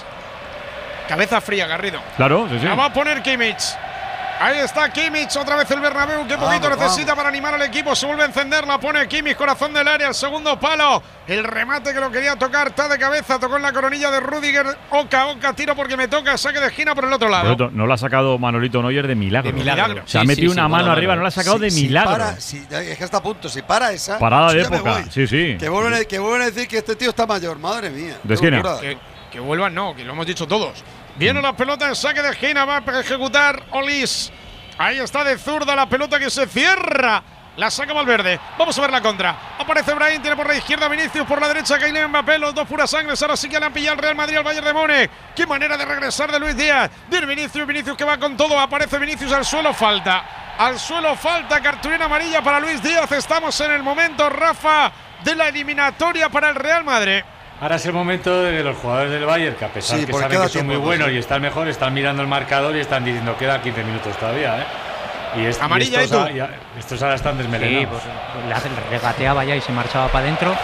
Cabeza fría, Garrido. Claro, sí, sí. La va a poner Kimmich. Ahí está Kimmich, otra vez el Bernabéu. Qué poquito necesita para animar al equipo. Se vuelve a encender, la pone Kimmich, corazón del área, el segundo palo. El remate que lo quería tocar, está de cabeza, tocó en la coronilla de Rüdiger. Oca, tiro porque me toca, saque de esquina por el otro lado. Por no lo ha sacado Manolito Neuer de milagro. De milagro. Se ha metido una mano arriba, no la ha sacado de milagro. Es que está a punto, si para esa. Parada de época, sí. Que vuelven a decir que este tío está mayor, madre mía. De esquina. Que vuelvan, no, que lo hemos dicho todos. Viene la pelota en saque de esquina, va a ejecutar Olis. Ahí está de zurda la pelota que se cierra. La saca Valverde. Vamos a ver la contra. Aparece Brahim, tiene por la izquierda Vinicius, por la derecha Kylian Mbappé. Los dos puras sangres. Ahora sí que le han pillado el Real Madrid al Bayern de Múnich. Qué manera de regresar de Luis Díaz. Viene Vinicius que va con todo. Aparece Vinicius al suelo, falta. Al suelo falta, cartulina amarilla para Luis Díaz. Estamos en el momento, Rafa, de la eliminatoria para el Real Madrid. Ahora es el momento de que los jugadores del Bayern, que a pesar que saben que son muy buenos y están mejor, están mirando el marcador y están diciendo queda 15 minutos todavía, Y amarilla, estos ahora están desmelenados. Sí, pues le regateaba ya y se marchaba para adentro.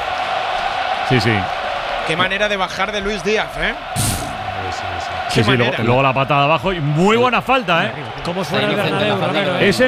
Sí. Qué manera de bajar de Luis Díaz, Sí, luego la patada abajo y muy buena falta, ¿Cómo suena el Bernabéu? Ese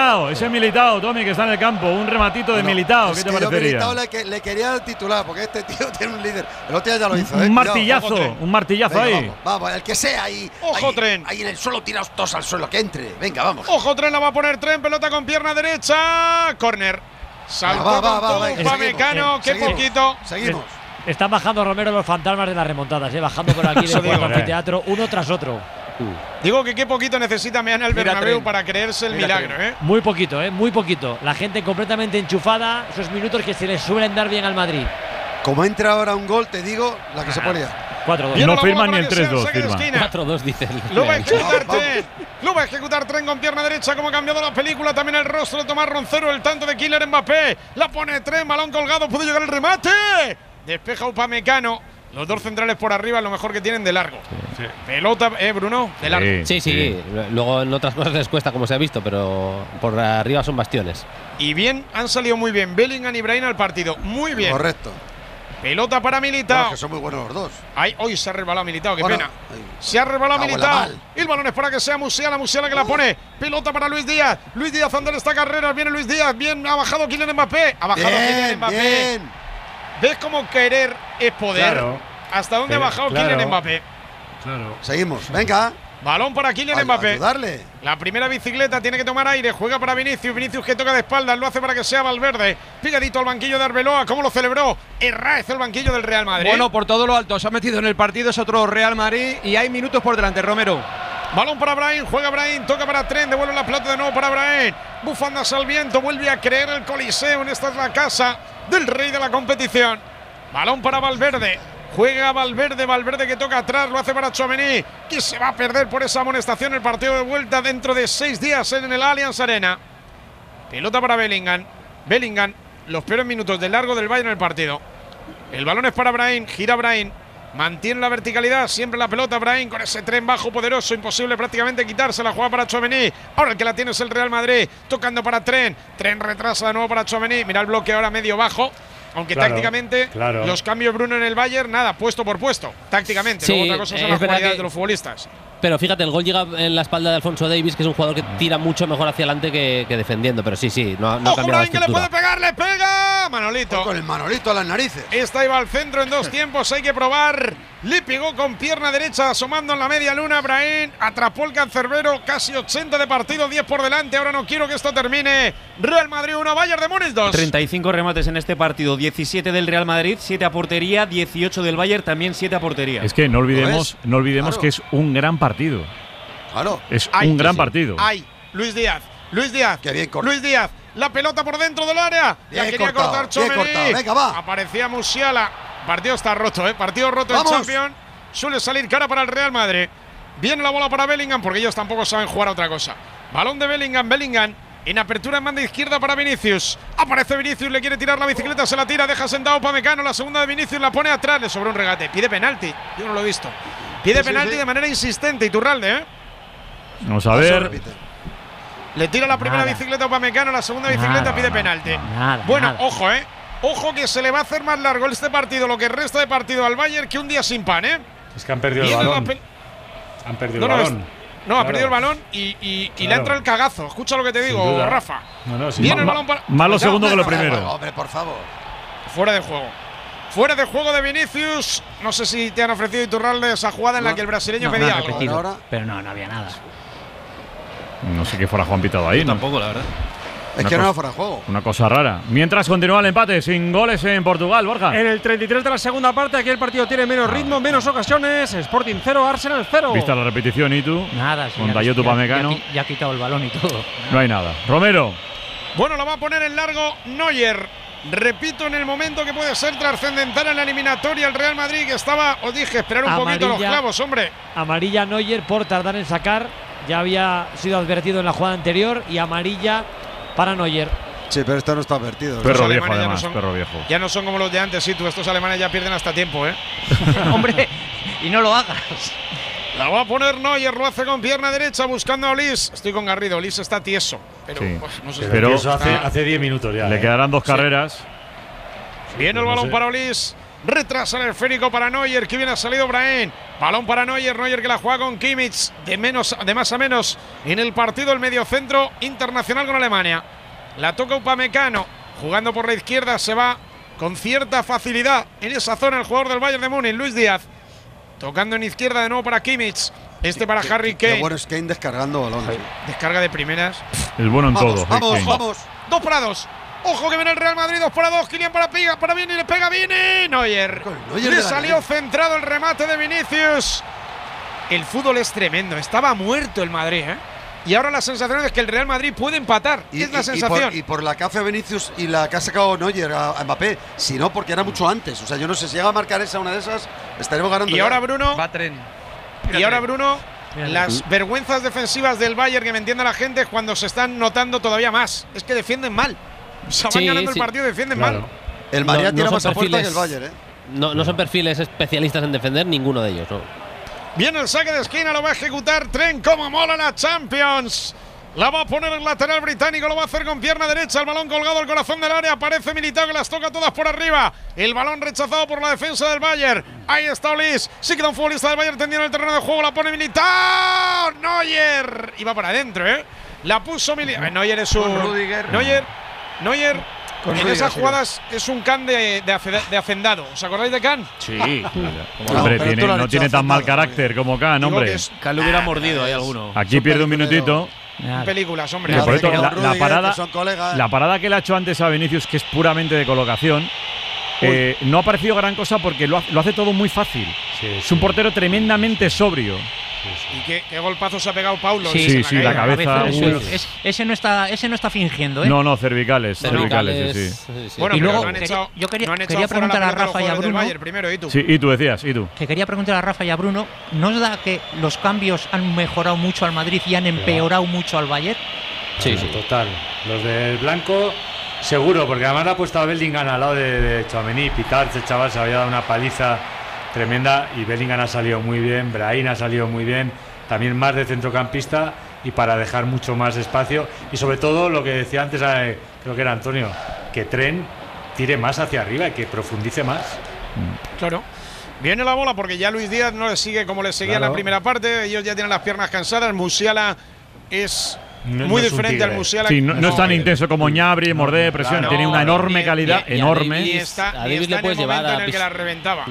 Militao, Tommy, que está en el campo, un rematito de Militao, ¿qué te parecería? Militao le quería titular, porque este tío tiene un líder. El otro día ya lo hizo, Un martillazo ahí. Vamos, el que sea ahí. Ojo, Tren. Ahí en el suelo, tiraos todos al suelo, que entre. Venga, vamos. Ojo, Tren, la va a poner Tren, pelota con pierna derecha. Corner. Saltó con todo Upamecano, qué poquito. Seguimos. Están bajando, Romero, los fantasmas de las remontadas, bajando por aquí del cuarto anfiteatro, uno tras otro. Digo que qué poquito necesita Meana el Bernabéu para creerse el milagro, Muy poquito, muy poquito. La gente completamente enchufada, esos minutos que se les suelen dar bien al Madrid. Como entra ahora un gol, te digo, la que se ponía. 4-2. No firman ni el 3-2, firman. 4-2, dice el. Lo va a ejecutar Tren. Lo va a ejecutar Tren con pierna derecha, como ha cambiado la película. También el rostro de Tomás Roncero, el tanto de Kylian Mbappé. La pone Tren, balón colgado, puede llegar el remate. Despeja Upamecano. Los dos centrales por arriba, lo mejor que tienen de largo. Sí. Pelota, Bruno, de largo. Sí. Luego en otras cosas les cuesta, como se ha visto, pero por arriba son bastiones. Y bien, han salido muy bien Bellingham y Brahim al partido. Muy bien. Correcto. Pelota para Militao. Que son muy buenos los dos. Hoy se ha resbalado Militao, qué pena. Se ha resbalado Militao. Y el balón es para que sea Musiala que la pone. Pelota para Luis Díaz. Luis Díaz anda en esta carrera. Viene Luis Díaz. Bien, ha bajado Kylian Mbappé. Kylian Mbappé. Bien. ¿Ves cómo querer es poder? Claro. ¿Hasta dónde ha bajado Kylian Mbappé? Claro. Seguimos. Venga. Balón para Kylian Mbappé. Ayudarle. La primera bicicleta tiene que tomar aire. Juega para Vinicius. Vinicius que toca de espaldas. Lo hace para que sea Valverde. Pegadito al banquillo de Arbeloa. ¿Cómo lo celebró? Herráez, el banquillo del Real Madrid. Bueno, por todo lo alto. Se ha metido en el partido. Es otro Real Madrid. Y hay minutos por delante, Romero. Balón para Brahim. Juega Brahim. Toca para Tren. Devuelve la pelota de nuevo para Brahim. Bufandas al viento. Vuelve a creer el Coliseo. Esta es la casa del rey de la competición. Balón para Valverde. Juega Valverde que toca atrás, lo hace para Tchouaméni, que se va a perder por esa amonestación el partido de vuelta dentro de 6 días en el Allianz Arena. Pelota para Bellingham, los peores minutos de largo del Bayern en el partido. El balón es para Brahim, gira Brahim, mantiene la verticalidad, siempre la pelota Brahim con ese tren bajo poderoso, imposible prácticamente quitársela, juega para Tchouaméni. Ahora el que la tiene es el Real Madrid, tocando para Tren retrasa de nuevo para Tchouaméni, mira el bloque ahora medio bajo. Aunque tácticamente los cambios Bruno en el Bayern, nada, puesto por puesto, tácticamente. Luego otra cosa son las cualidades de los futbolistas. Pero fíjate, el gol llega en la espalda de Alfonso Davies, que es un jugador que tira mucho mejor hacia adelante que defendiendo. Pero sí, no ha cambiado la estructura. Que le puede pegar, le pega. Manolito. Con el Manolito a las narices. Esta iba al centro en 2 tiempos, hay que probar. Le pegó con pierna derecha, asomando en la media luna. Brahim atrapó el cancerbero, casi 80 de partido, 10 por delante. Ahora no quiero que esto termine. Real Madrid 1, Bayern de Múnich 2. 35 remates en este partido, 17 del Real Madrid, 7 a portería, 18 del Bayern, también 7 a portería. Es que no olvidemos claro, que es un gran partido. Claro. Es un gran partido. Luis Díaz. Qué bien Luis Díaz. La pelota por dentro del área. Bien la quería cortado, cortar Tchouaméni. Venga, va. Aparecía Musiala. Partido está roto, Partido roto en Champions. Suele salir cara para el Real Madrid. Viene la bola para Bellingham porque ellos tampoco saben jugar a otra cosa. Balón de Bellingham. En apertura en banda izquierda para Vinicius. Aparece Vinicius, le quiere tirar la bicicleta, se la tira, deja sentado Upamecano. La segunda de Vinicius la pone atrás, le sobra un regate. Pide penalti. Yo no lo he visto. Pide penalti de manera insistente, Iturralde, Vamos a ver. Le tira la primera bicicleta a Upamecano, la segunda bicicleta pide penalti. Ojo, Ojo que se le va a hacer más largo este partido, lo que resta de partido al Bayern, que un día sin pan, Es que han perdido el balón. Han perdido el balón. Ha perdido el balón y le ha entrado el cagazo. Escucha lo que te digo, Rafa. Viene el balón para… Más lo segundo que lo primero. Hombre, por favor. Fuera de juego. Fuera de juego de Vinicius. No sé si te han ofrecido Iturralde esa jugada en la que el brasileño pedía algo. Pero no había nada. No sé qué fuera Juan pitado ahí. Tampoco, la verdad. Es que no era fuera de juego. Una cosa rara. Mientras continúa el empate, sin goles en Portugal, Borja. En el 33 de la segunda parte, aquí el partido tiene menos ritmo, menos ocasiones. Sporting 0, Arsenal 0. ¿Viste la repetición y tú? Nada, con Dayot Upamecano. Ya ha quitado el balón y todo. No hay nada. Romero. Bueno, la va a poner en largo Neuer. Repito, en el momento que puede ser trascendental en la eliminatoria, el Real Madrid, que estaba, os dije, esperar un poquito los clavos, hombre. Amarilla Neuer por tardar en sacar. Ya había sido advertido en la jugada anterior. Y amarilla para Neuer. Sí, pero esto no está advertido. Perro viejo, además, perro viejo. Ya no son como los de antes, sí, tú. Estos alemanes ya pierden hasta tiempo, Hombre, y no lo hagas. La va a poner Neuer, lo hace con pierna derecha, buscando a Olis. Estoy con Garrido, Olis está tieso. Pero sí. No sé pero eso hace 10 minutos ya. Le quedarán 2 carreras. Viene el balón para Olis. Retrasa el esférico para Neuer, que bien ha salido Brahim. Balón para Neuer que la juega con Kimmich. De más a menos en el partido el mediocentro internacional con Alemania. La toca Upamecano, jugando por la izquierda, se va con cierta facilidad en esa zona el jugador del Bayern de Múnich, Luis Díaz. Tocando en izquierda de nuevo para Kimmich. Para Harry Kane. Qué bueno es Kane descargando balones. Descarga de primeras. El bueno en todo. Vamos. 2 para 2. Ojo que viene el Real Madrid, 2 para 2. Kylian para Vini, le pega Vini. Neuer le salió centrado el remate de Vinicius. El fútbol es tremendo. Estaba muerto el Madrid, Y ahora la sensación es que el Real Madrid puede empatar. Es la sensación. Y por la que hace Vinicius y la que ha sacado Neuer a Mbappé. Si no, porque era mucho antes. O sea, yo no sé si llega a marcar una de esas, estaremos ganando. Y ahora Bruno. Va tren. Y ahora Bruno. Las vergüenzas defensivas del Bayern, que me entienda la gente, es cuando se están notando todavía más. Es que defienden mal. O sea, van ganando el partido, defienden mal. El Madrid tira más a puerta que el Bayern, No son perfiles especialistas en defender, ninguno de ellos, ¿no? Viene el saque de esquina, lo va a ejecutar Trent. Como mola la Champions. La va a poner el lateral británico, lo va a hacer con pierna derecha. El balón colgado al corazón del área. Aparece Militao, que las toca todas por arriba. El balón rechazado por la defensa del Bayern. Ahí está Olis. Sí queda un futbolista del Bayern tendido en el terreno de juego. La pone Militao. Neuer. Y va para adentro, La puso Militao. Neuer es un… Neuer en esas jugadas es un Can de hacendado. ¿Os acordáis de Can? Sí. Hombre, no tiene tan mal carácter como Can, hombre. Can le hubiera mordido ahí alguno. Aquí pierde un minutito. Películas, hombre. Por esto, la parada que le ha hecho antes a Vinicius, que es puramente de colocación, no ha parecido gran cosa porque lo hace todo muy fácil. Es un portero tremendamente sobrio. Y qué golpazo se ha pegado Paulo. Sí, la cabeza. Ese no está fingiendo, No, cervicales. Sí. Bueno, y luego yo quería preguntar a Rafa y a Bruno. Primero, ¿y tú? Sí, y tú decías, Que quería preguntar a Rafa y a Bruno, ¿no os da que los cambios han mejorado mucho al Madrid y han empeorado mucho al Bayern? Sí, total. Los del blanco, seguro, porque además ha puesto a Bellingham al lado de Tchouaméni. Pitart, el chaval, se había dado una paliza tremenda y Bellingham ha salido muy bien, Brahim ha salido muy bien, también más de centrocampista y para dejar mucho más espacio y sobre todo lo que decía antes, creo que era Antonio, que Trent tire más hacia arriba y que profundice más. Claro. Viene la bola porque ya Luis Díaz no le sigue como le seguía en la primera parte, ellos ya tienen las piernas cansadas, Musiala es muy diferente al Musiala. Sí, no es tan intenso como Ñabri, Mordé, presión. Tiene una enorme calidad, enorme. A Davis le puedes llevar en el que la reventaba.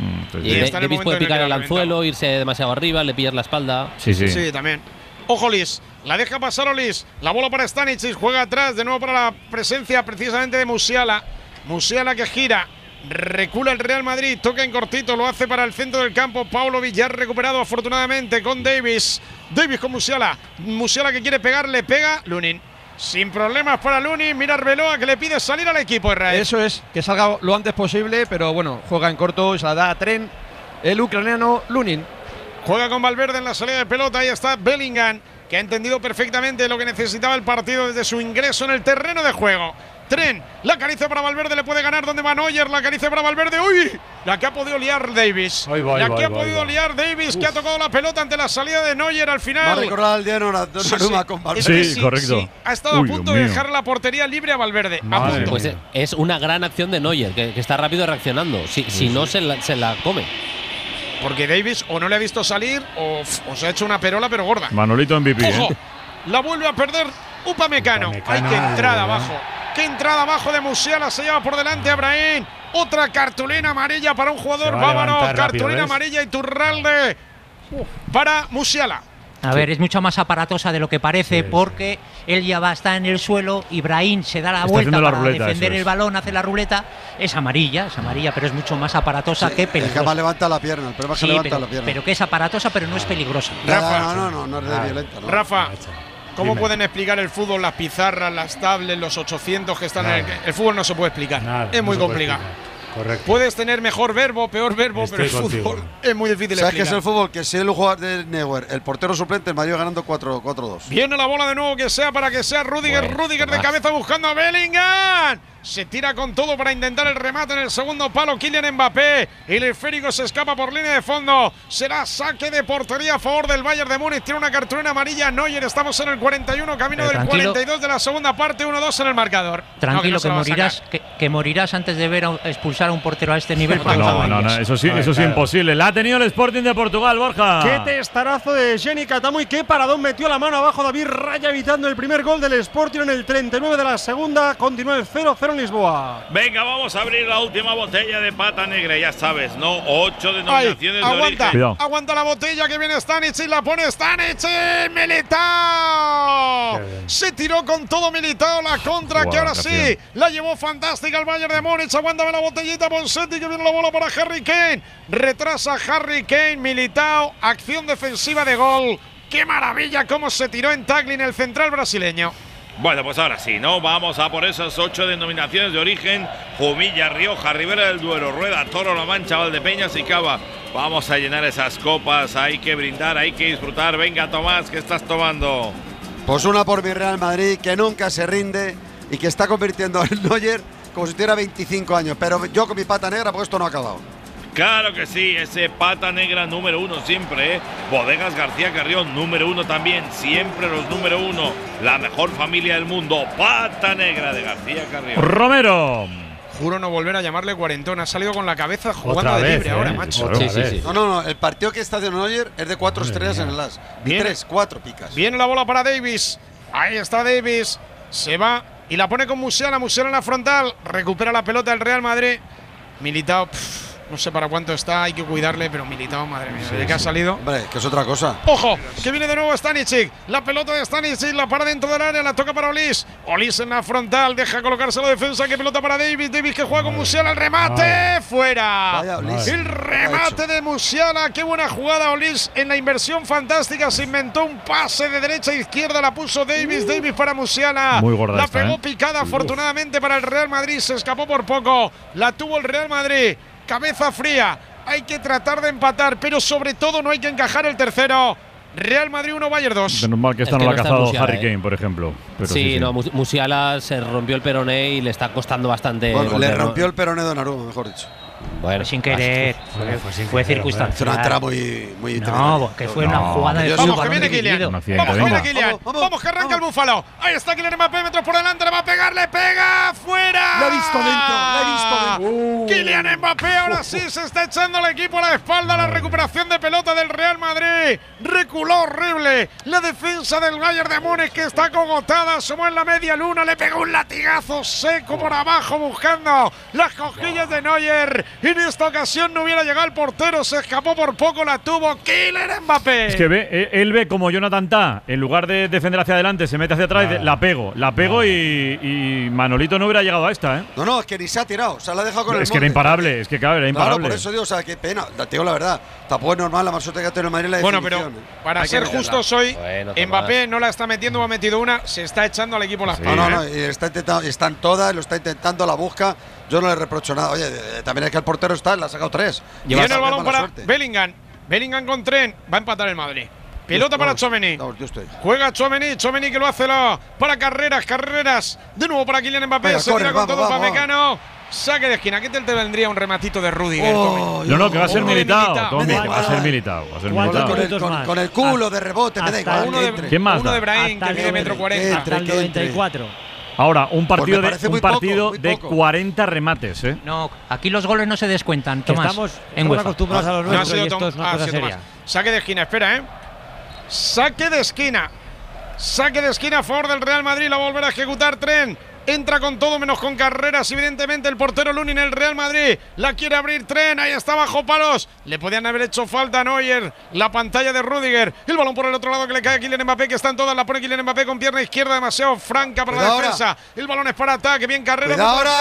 Y Davis puede picar el anzuelo, irse demasiado arriba, le pillas la espalda. Sí, también. Ojo, Lis. La deja pasar Olis. La bola para Stanisic. Juega atrás. De nuevo para la presencia precisamente de Musiala. Musiala que gira. Recula el Real Madrid. Toca en cortito. Lo hace para el centro del campo. Paulo Villar recuperado afortunadamente con Davis. Davis con Musiala. Musiala que quiere pegar. Le pega Lunin. Sin problemas para Lunin. Mira Arbeloa que le pide salir al equipo Israel. Eso es. Que salga lo antes posible. Pero bueno, juega en corto. Se la da a Tren. El ucraniano Lunin. Juega con Valverde en la salida de pelota. Ahí está Bellingham, que ha entendido perfectamente lo que necesitaba el partido desde su ingreso en el terreno de juego. Tren, la acaricia para Valverde, le puede ganar. ¿Dónde va Neuer? La acaricia para Valverde. ¡Uy! La que ha podido liar Davis. La que ha podido liar Davis, que ha tocado la pelota ante la salida de Neuer al final. Va a recordar al día de Donnarumma con Valverde. Sí, correcto. Ha estado a punto de dejar la portería libre a Valverde. A punto. Pues es una gran acción de Neuer, que está rápido reaccionando. Si no, se la come. Porque Davis o no le ha visto salir o se ha hecho una perola pero gorda. Manolito MVP. ¡Ojo! La vuelve a perder Upamecano. ¡Ay, qué entrada abajo! ¡Qué entrada abajo de Musiala! Se lleva por delante a Brahim. Otra cartulina amarilla para un jugador bávaro. Cartulina amarilla y Iturralde para Musiala. A ver, es mucho más aparatosa de lo que parece porque él ya está en el suelo y Brahim se da la vuelta para defender el balón, hace la ruleta. Es amarilla, pero es mucho más aparatosa que peligrosa. Es que más levanta la pierna, el problema es que levanta la pierna. Pero que es aparatosa, pero no es peligrosa. Rafa, no es de violenta. ¿no? Rafa, ¿cómo pueden explicar el fútbol, las pizarras, las tablets, los 800 que están en el fútbol? No se puede explicar. Es muy complicado. Correcto. Puedes tener mejor verbo, peor verbo, pero el fútbol es muy difícil de explicar. ¿Sabes qué es el fútbol? Que si el jugador de Neuer, el portero suplente, el Madrid ganando 4-2. Viene la bola de nuevo, que sea para que sea Rudiger. Rudiger de cabeza buscando a Bellingham. Se tira con todo para intentar el remate en el segundo palo. Kylian Mbappé. El esférico se escapa por línea de fondo. Será saque de portería a favor del Bayern de Múnich. Tiene una cartulina amarilla Neuer. Estamos en el 41, camino del 42 de la segunda parte. 1-2 en el marcador. Tranquilo, que morirás antes de ver expulsar a un portero a este nivel. No, eso sí, es imposible. La ha tenido el Sporting de Portugal, Borja. Qué testarazo de Jenny Catamu y qué paradón metió la mano abajo David Raya, evitando el primer gol del Sporting en el 39 de la segunda. Continúa el 0-0 en Lisboa. Venga, vamos a abrir la última botella de pata negra, ya sabes, ¿no? 8 denominaciones de origen. Aguanta la botella que viene Stanisic, la pone Stanisic. Militao. Se tiró con todo Militao la contra, que ahora sí la llevó fantástica el Bayern de Múnich. Aguántame la botellita, Ponseti, que viene la bola para Harry Kane. Retrasa Harry Kane, Militao, acción defensiva de gol. ¡Qué maravilla cómo se tiró en tackling el central brasileño! Bueno, pues ahora sí, ¿no? Vamos a por esas 8 denominaciones de origen. Jumilla, Rioja, Ribera del Duero, Rueda, Toro, La Mancha, Valdepeñas y Cava. Vamos a llenar esas copas, hay que brindar, hay que disfrutar. Venga, Tomás, ¿qué estás tomando? Pues una por mi Real Madrid, que nunca se rinde y que está convirtiendo el Neuer como si tuviera 25 años. Pero yo con mi pata negra, porque esto no ha acabado. Claro que sí, ese pata negra número 1 siempre, ¿eh? Bodegas García Carrión, número 1 también, siempre los número 1. La mejor familia del mundo, pata negra de García Carrión. Romero. Juro no volver a llamarle cuarentón, ha salido con la cabeza jugando de libre ahora, macho. Sí. No, el partido que está haciendo Neuer es de 4 estrellas en el AS. 4 picas. Viene la bola para Davis, ahí está Davis, se va y la pone con Musiala en la frontal, recupera la pelota el Real Madrid. Militao, no sé para cuánto está, hay que cuidarle, pero Militao, madre mía, ¿de qué ha salido? Hombre, que es otra cosa. ¡Ojo! Que viene de nuevo Stanisic. La pelota de Stanisic, la para dentro del área, la toca para Olis. Olis en la frontal, deja colocarse la defensa, que pelota para Davis. Davis que juega con Musiala, el remate, fuera. Vaya, Olis. El remate de Musiala, qué buena jugada Olis en la inversión fantástica. Se inventó un pase de derecha a izquierda, la puso Davis. Davis para Musiala. Muy gorda la esta, pegó picada, afortunadamente para el Real Madrid. Se escapó por poco. La tuvo el Real Madrid. Cabeza fría, hay que tratar de empatar, pero sobre todo no hay que encajar el tercero. Real Madrid 1, Bayern 2. Menos mal que esta no la ha cazado Harry Kane, por ejemplo. Pero sí, no, Musiala se rompió el peroné y le está costando bastante. Bueno, le rompió el peroné de Donnarumma, mejor dicho. Bueno, sin querer, fue circunstancial. Una entrada muy no, que fue una jugada de Vamos, que viene Kylian. Vamos, que viene Kylian. Vamos, que arranca el Búfalo. Ahí está Kylian Mbappé, metros por delante, le va a pegar, le pega, fuera. La he visto dentro. Kylian Mbappé ahora sí se está echando al equipo a la espalda. La recuperación de pelota del Real Madrid. Reculó horrible. La defensa del Bayern de Múnich, que está cogotada, asomó en la media luna, le pegó un latigazo seco por abajo buscando las cosquillas de Neuer. En esta ocasión no hubiera llegado el portero, se escapó por poco, la tuvo Kylian Mbappé. Es que él ve como Jonathan Tah, en lugar de defender hacia adelante, se mete hacia atrás y dice, la pego y Manolito no hubiera llegado a esta, ¿eh? No, es que ni se ha tirado, se la ha dejado con el Es que era imparable, era imparable. Claro, por eso digo, o sea, qué pena. Te digo la verdad, tampoco es normal la más suerte que ha tenido el Madrid en la Bueno, definición. pero para ser justos hoy, Mbappé no la está metiendo, ha metido una, se está echando al equipo la espalda. No, y está intentando, están todas, lo está intentando, la busca. Yo no le reprocho nada. Oye, también es que el portero está, le ha sacado 3. Viene el balón para Bellingham. Bellingham con Trent, va a empatar el Madrid. Pelota para Tchouaméni. Juega Tchouaméni que lo hace para Carreras. De nuevo para Kylian Mbappé. Venga, se tira con todo Upamecano. Saque de esquina. ¿Qué tal te vendría un rematito de Rudiger? No, que va a ser Militao. Va a ser Militao. Con el culo de rebote, me da igual. ¿Quién más? Uno de Brahim, que mide 1,40 m. Hasta el 94. Ahora, un partido de 40 remates, ¿eh? No, aquí los goles no se descuentan, Tomás. Estamos acostumbrados a los nuestros y esto es una cosa seria. Saque de esquina, espera, Saque de esquina a favor del Real Madrid. La volverá a ejecutar Trent. Entra con todo menos con Carreras. Evidentemente el portero Lunin, el Real Madrid. La quiere abrir Trent. Ahí está bajo palos. Le podían haber hecho falta a Neuer. La pantalla de Rudiger. El balón por el otro lado que le cae a Kylian Mbappé, que está en todas. La pone Kylian Mbappé con pierna izquierda demasiado franca para la defensa. El balón es para ataque. Bien Carreras.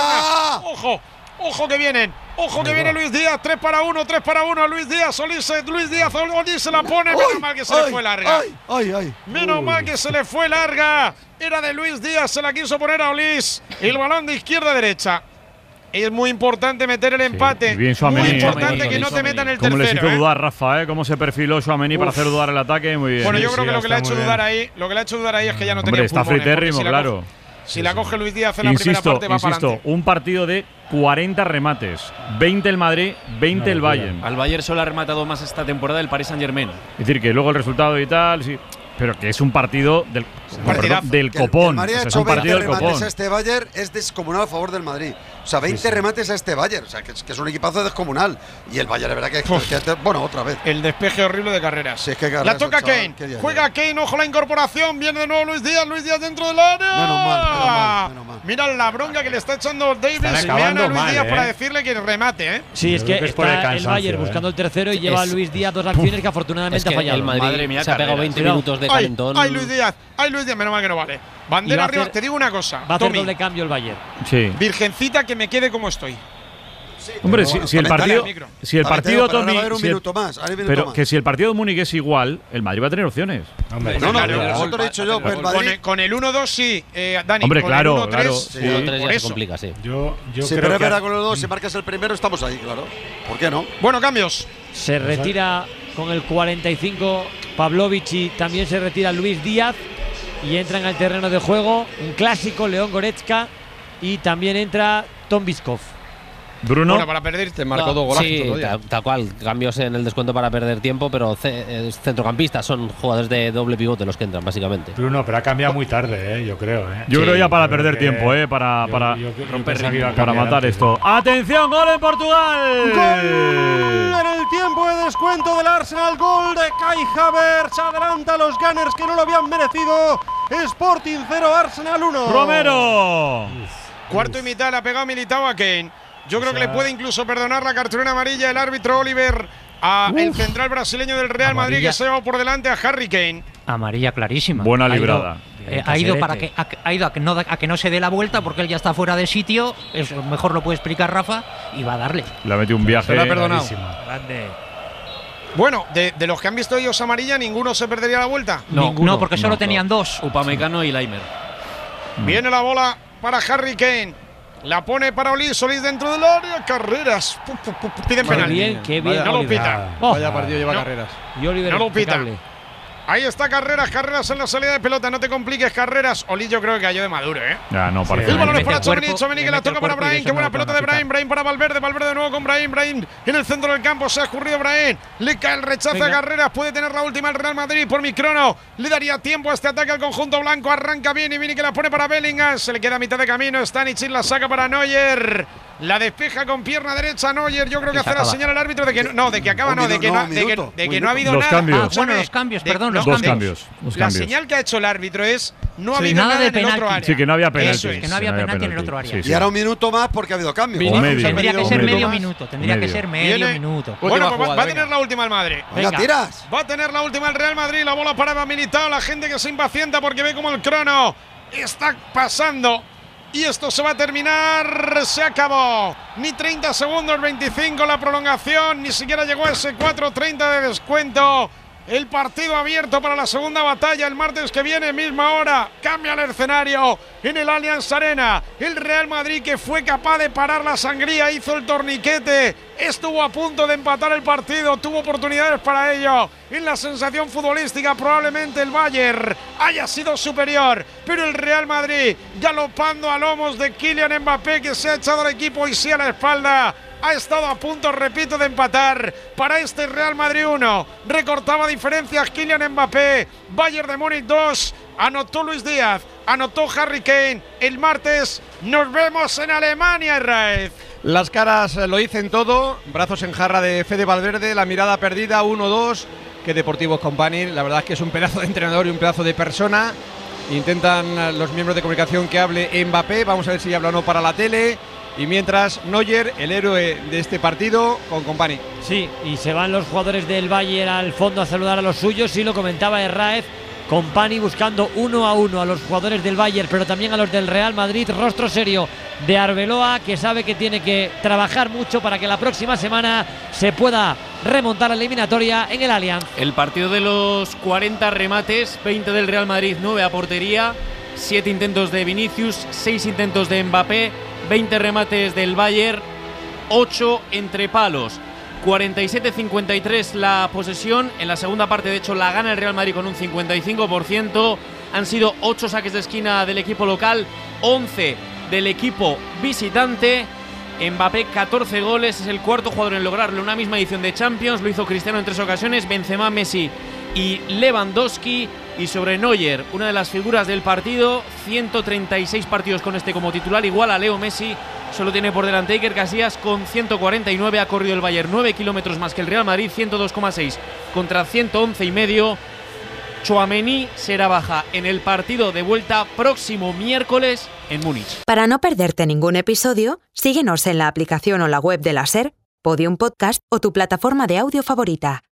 Ojo que vienen. Ojo que viene Luis Díaz. 3 para 1. Luis Díaz. Luis Díaz se la pone. Menos mal que se le fue larga. Menos mal que se le fue larga. Era de Luis Díaz. Se la quiso poner a Olís. El balón de izquierda a derecha. Es muy importante meter el empate. Bien, muy importante que no te metan el tercero. Como les hizo dudar Rafa, cómo se perfiló Tchouaméni para hacer dudar el ataque. Muy bien. Bueno, yo creo que lo que le ha hecho dudar ahí, es que ya no tenía está fritérrimo, claro. Si la coge Luis Díaz en la primera parte, va para adelante. Un partido de 40 remates. 20 el Madrid, 20 el Bayern. Al Bayern solo ha rematado más esta temporada el Paris Saint-Germain. Es decir, que luego el resultado y tal, sí. Pero que es un partido del copón. El Madrid ha hecho 20 remates a este Bayern, es descomunal a favor del Madrid. O sea, 20 remates a este Bayern. O sea, que es un equipazo descomunal. Y el Bayern, de verdad que bueno, otra vez. El despeje horrible de Carreras. Sí, es que la toca Kane. Juega Kane, ojo la incorporación. Viene de nuevo Luis Díaz dentro del área. Menos mal. Mira la bronca que le está echando Davis. Viene a Luis Díaz para decirle que remate, Sí, es que está el Bayern buscando el tercero y lleva a Luis Díaz 2 acciones que afortunadamente ha fallado. El Madrid se ha pegado 20 minutos de calentón. Ay, Luis Díaz, menos mal que no vale. Bandera arriba, te digo una cosa. Va a hacer doble cambio el Bayern. Sí. Virgencita, que me quede como estoy. Sí, hombre, si el partido Tommy, pero que si el partido de Múnich es igual, el Madrid va a tener opciones. Hombre, eso te lo he dicho yo. Con el 1-2 sí, Dani. Hombre, con claro, el 1-3, claro. Sí, 1-3 ya se complica, sí. Yo pero es verdad, con el 2, si marcas el primero, estamos ahí, claro. ¿Por qué no? Bueno, cambios. Se retira con el 45 Pavlovic y también se retira Luis Díaz. Y entra en el terreno de juego un clásico, León Goretzka, y también entra Tom Biskov. Bruno. Bueno, para perder te marcó 2 golazos. Sí, tal cual. Cambios en el descuento para perder tiempo, pero centrocampistas son jugadores de doble pivote los que entran, básicamente. Bruno, pero ha cambiado muy tarde, yo creo. Yo creo ya para perder tiempo, para romper ritmo, para matar esto. ¡Atención! ¡Gol en Portugal! ¡Gol en el tiempo de descuento del Arsenal! ¡Gol de Kai Havertz! Adelanta a los Gunners que no lo habían merecido. Sporting 0, Arsenal 1. ¡Romero! Cuarto y mitad, le ha pegado Militao a Kane. Yo creo que le puede incluso perdonar la cartulina amarilla el árbitro Oliver a el central brasileño del Real Madrid, que se lleva por delante a Harry Kane. Amarilla clarísima. Buena librada. Ha ido a que no se dé la vuelta porque él ya está fuera de sitio. Eso mejor lo puede explicar Rafa y va a darle. Le ha metido un viaje. Se lo ha perdonado. Grande. Bueno, de los que han visto ellos amarilla, ¿ninguno se perdería la vuelta? No, porque solo tenían 2. Upamecano y Laimer. Viene la bola para Harry Kane. La pone para Olís dentro del área. Carreras. Piden penal. Qué bien. No lo pita. Vaya partido lleva Carreras. Y Oliver no lo pita. Ahí está Carreras en la salida de pelota, no te compliques, Carreras. Oli, yo creo que cayó de maduro, ¿eh? Ya, no, parece. El balón es para Tchouaméni, que la toca para Brahim. Qué buena pelota de Brahim para Valverde de nuevo con Brahim en el centro del campo, se ha escurrido Brahim. Le cae el rechazo a Carreras, puede tener la última el Real Madrid por mi crono. Le daría tiempo a este ataque al conjunto blanco, arranca bien y Vini que la pone para Bellingham. Se le queda a mitad de camino, Stanisic la saca para Neuer. La despeja con pierna derecha Neuer. Yo creo que hace la señal al árbitro de que no ha habido los nada. Cambios. Bueno, los cambios, perdón, los cambios. La señal que ha hecho el árbitro es no ha habido nada en el otro área. Sí, que no había penalti. Que no había penalti en el otro área. Y ahora un minuto más porque ha habido cambio. Tendría que ser medio minuto. Bueno, pues va a tener la última el Madrid. Venga, tiras. Va a tener la última el Real Madrid. La bola para Militao. La gente que se impacienta porque ve como el crono está pasando. Y esto se va a terminar, se acabó. Ni 30 segundos, 25 la prolongación, ni siquiera llegó a ese 4:30 de descuento. El partido abierto para la segunda batalla el martes que viene, misma hora. Cambia el escenario en el Allianz Arena. El Real Madrid, que fue capaz de parar la sangría, hizo el torniquete. Estuvo a punto de empatar el partido, tuvo oportunidades para ello. En la sensación futbolística probablemente el Bayern haya sido superior, pero el Real Madrid galopando a lomos de Kylian Mbappé, que se ha echado al equipo y sí a la espalda. Ha estado a punto, repito, de empatar para este Real Madrid 1. Recortaba diferencias Kylian Mbappé. Bayern de Múnich 2. Anotó Luis Díaz. Anotó Harry Kane. El martes nos vemos en Alemania, Raez. Las caras lo dicen todo. Brazos en jarra de Fede Valverde. La mirada perdida, 1-2. Que Deportivo Company. La verdad es que es un pedazo de entrenador y un pedazo de persona. Intentan los miembros de comunicación que hable Mbappé. Vamos a ver si habla o no para la tele. Y mientras Neuer, el héroe de este partido, con Company. Sí, y se van los jugadores del Bayern al fondo a saludar a los suyos. Sí, lo comentaba Herráez. Company buscando 1-1 a los jugadores del Bayern, pero también a los del Real Madrid. Rostro serio de Arbeloa, que sabe que tiene que trabajar mucho para que la próxima semana se pueda remontar la eliminatoria en el Allianz. El partido de los 40 remates, 20 del Real Madrid, 9 a portería, 7 intentos de Vinicius, 6 intentos de Mbappé, 20 remates del Bayern, 8 entre palos. 47-53 la posesión. En la segunda parte, de hecho, la gana el Real Madrid con un 55%. Han sido 8 saques de esquina del equipo local, 11 del equipo visitante. Mbappé, 14 goles, es el cuarto jugador en lograrlo. Una misma edición de Champions, lo hizo Cristiano en 3 ocasiones, Benzema, Messi y Lewandowski. Y sobre Neuer, una de las figuras del partido, 136 partidos con este como titular, igual a Leo Messi. Solo tiene por delante Iker Casillas con 149. Ha corrido el Bayern 9 kilómetros más que el Real Madrid, 102,6 contra 111,5. Tchouaméni será baja en el partido de vuelta próximo miércoles en Múnich. Para no perderte ningún episodio, síguenos en la aplicación o la web de la SER, Podium Podcast o tu plataforma de audio favorita.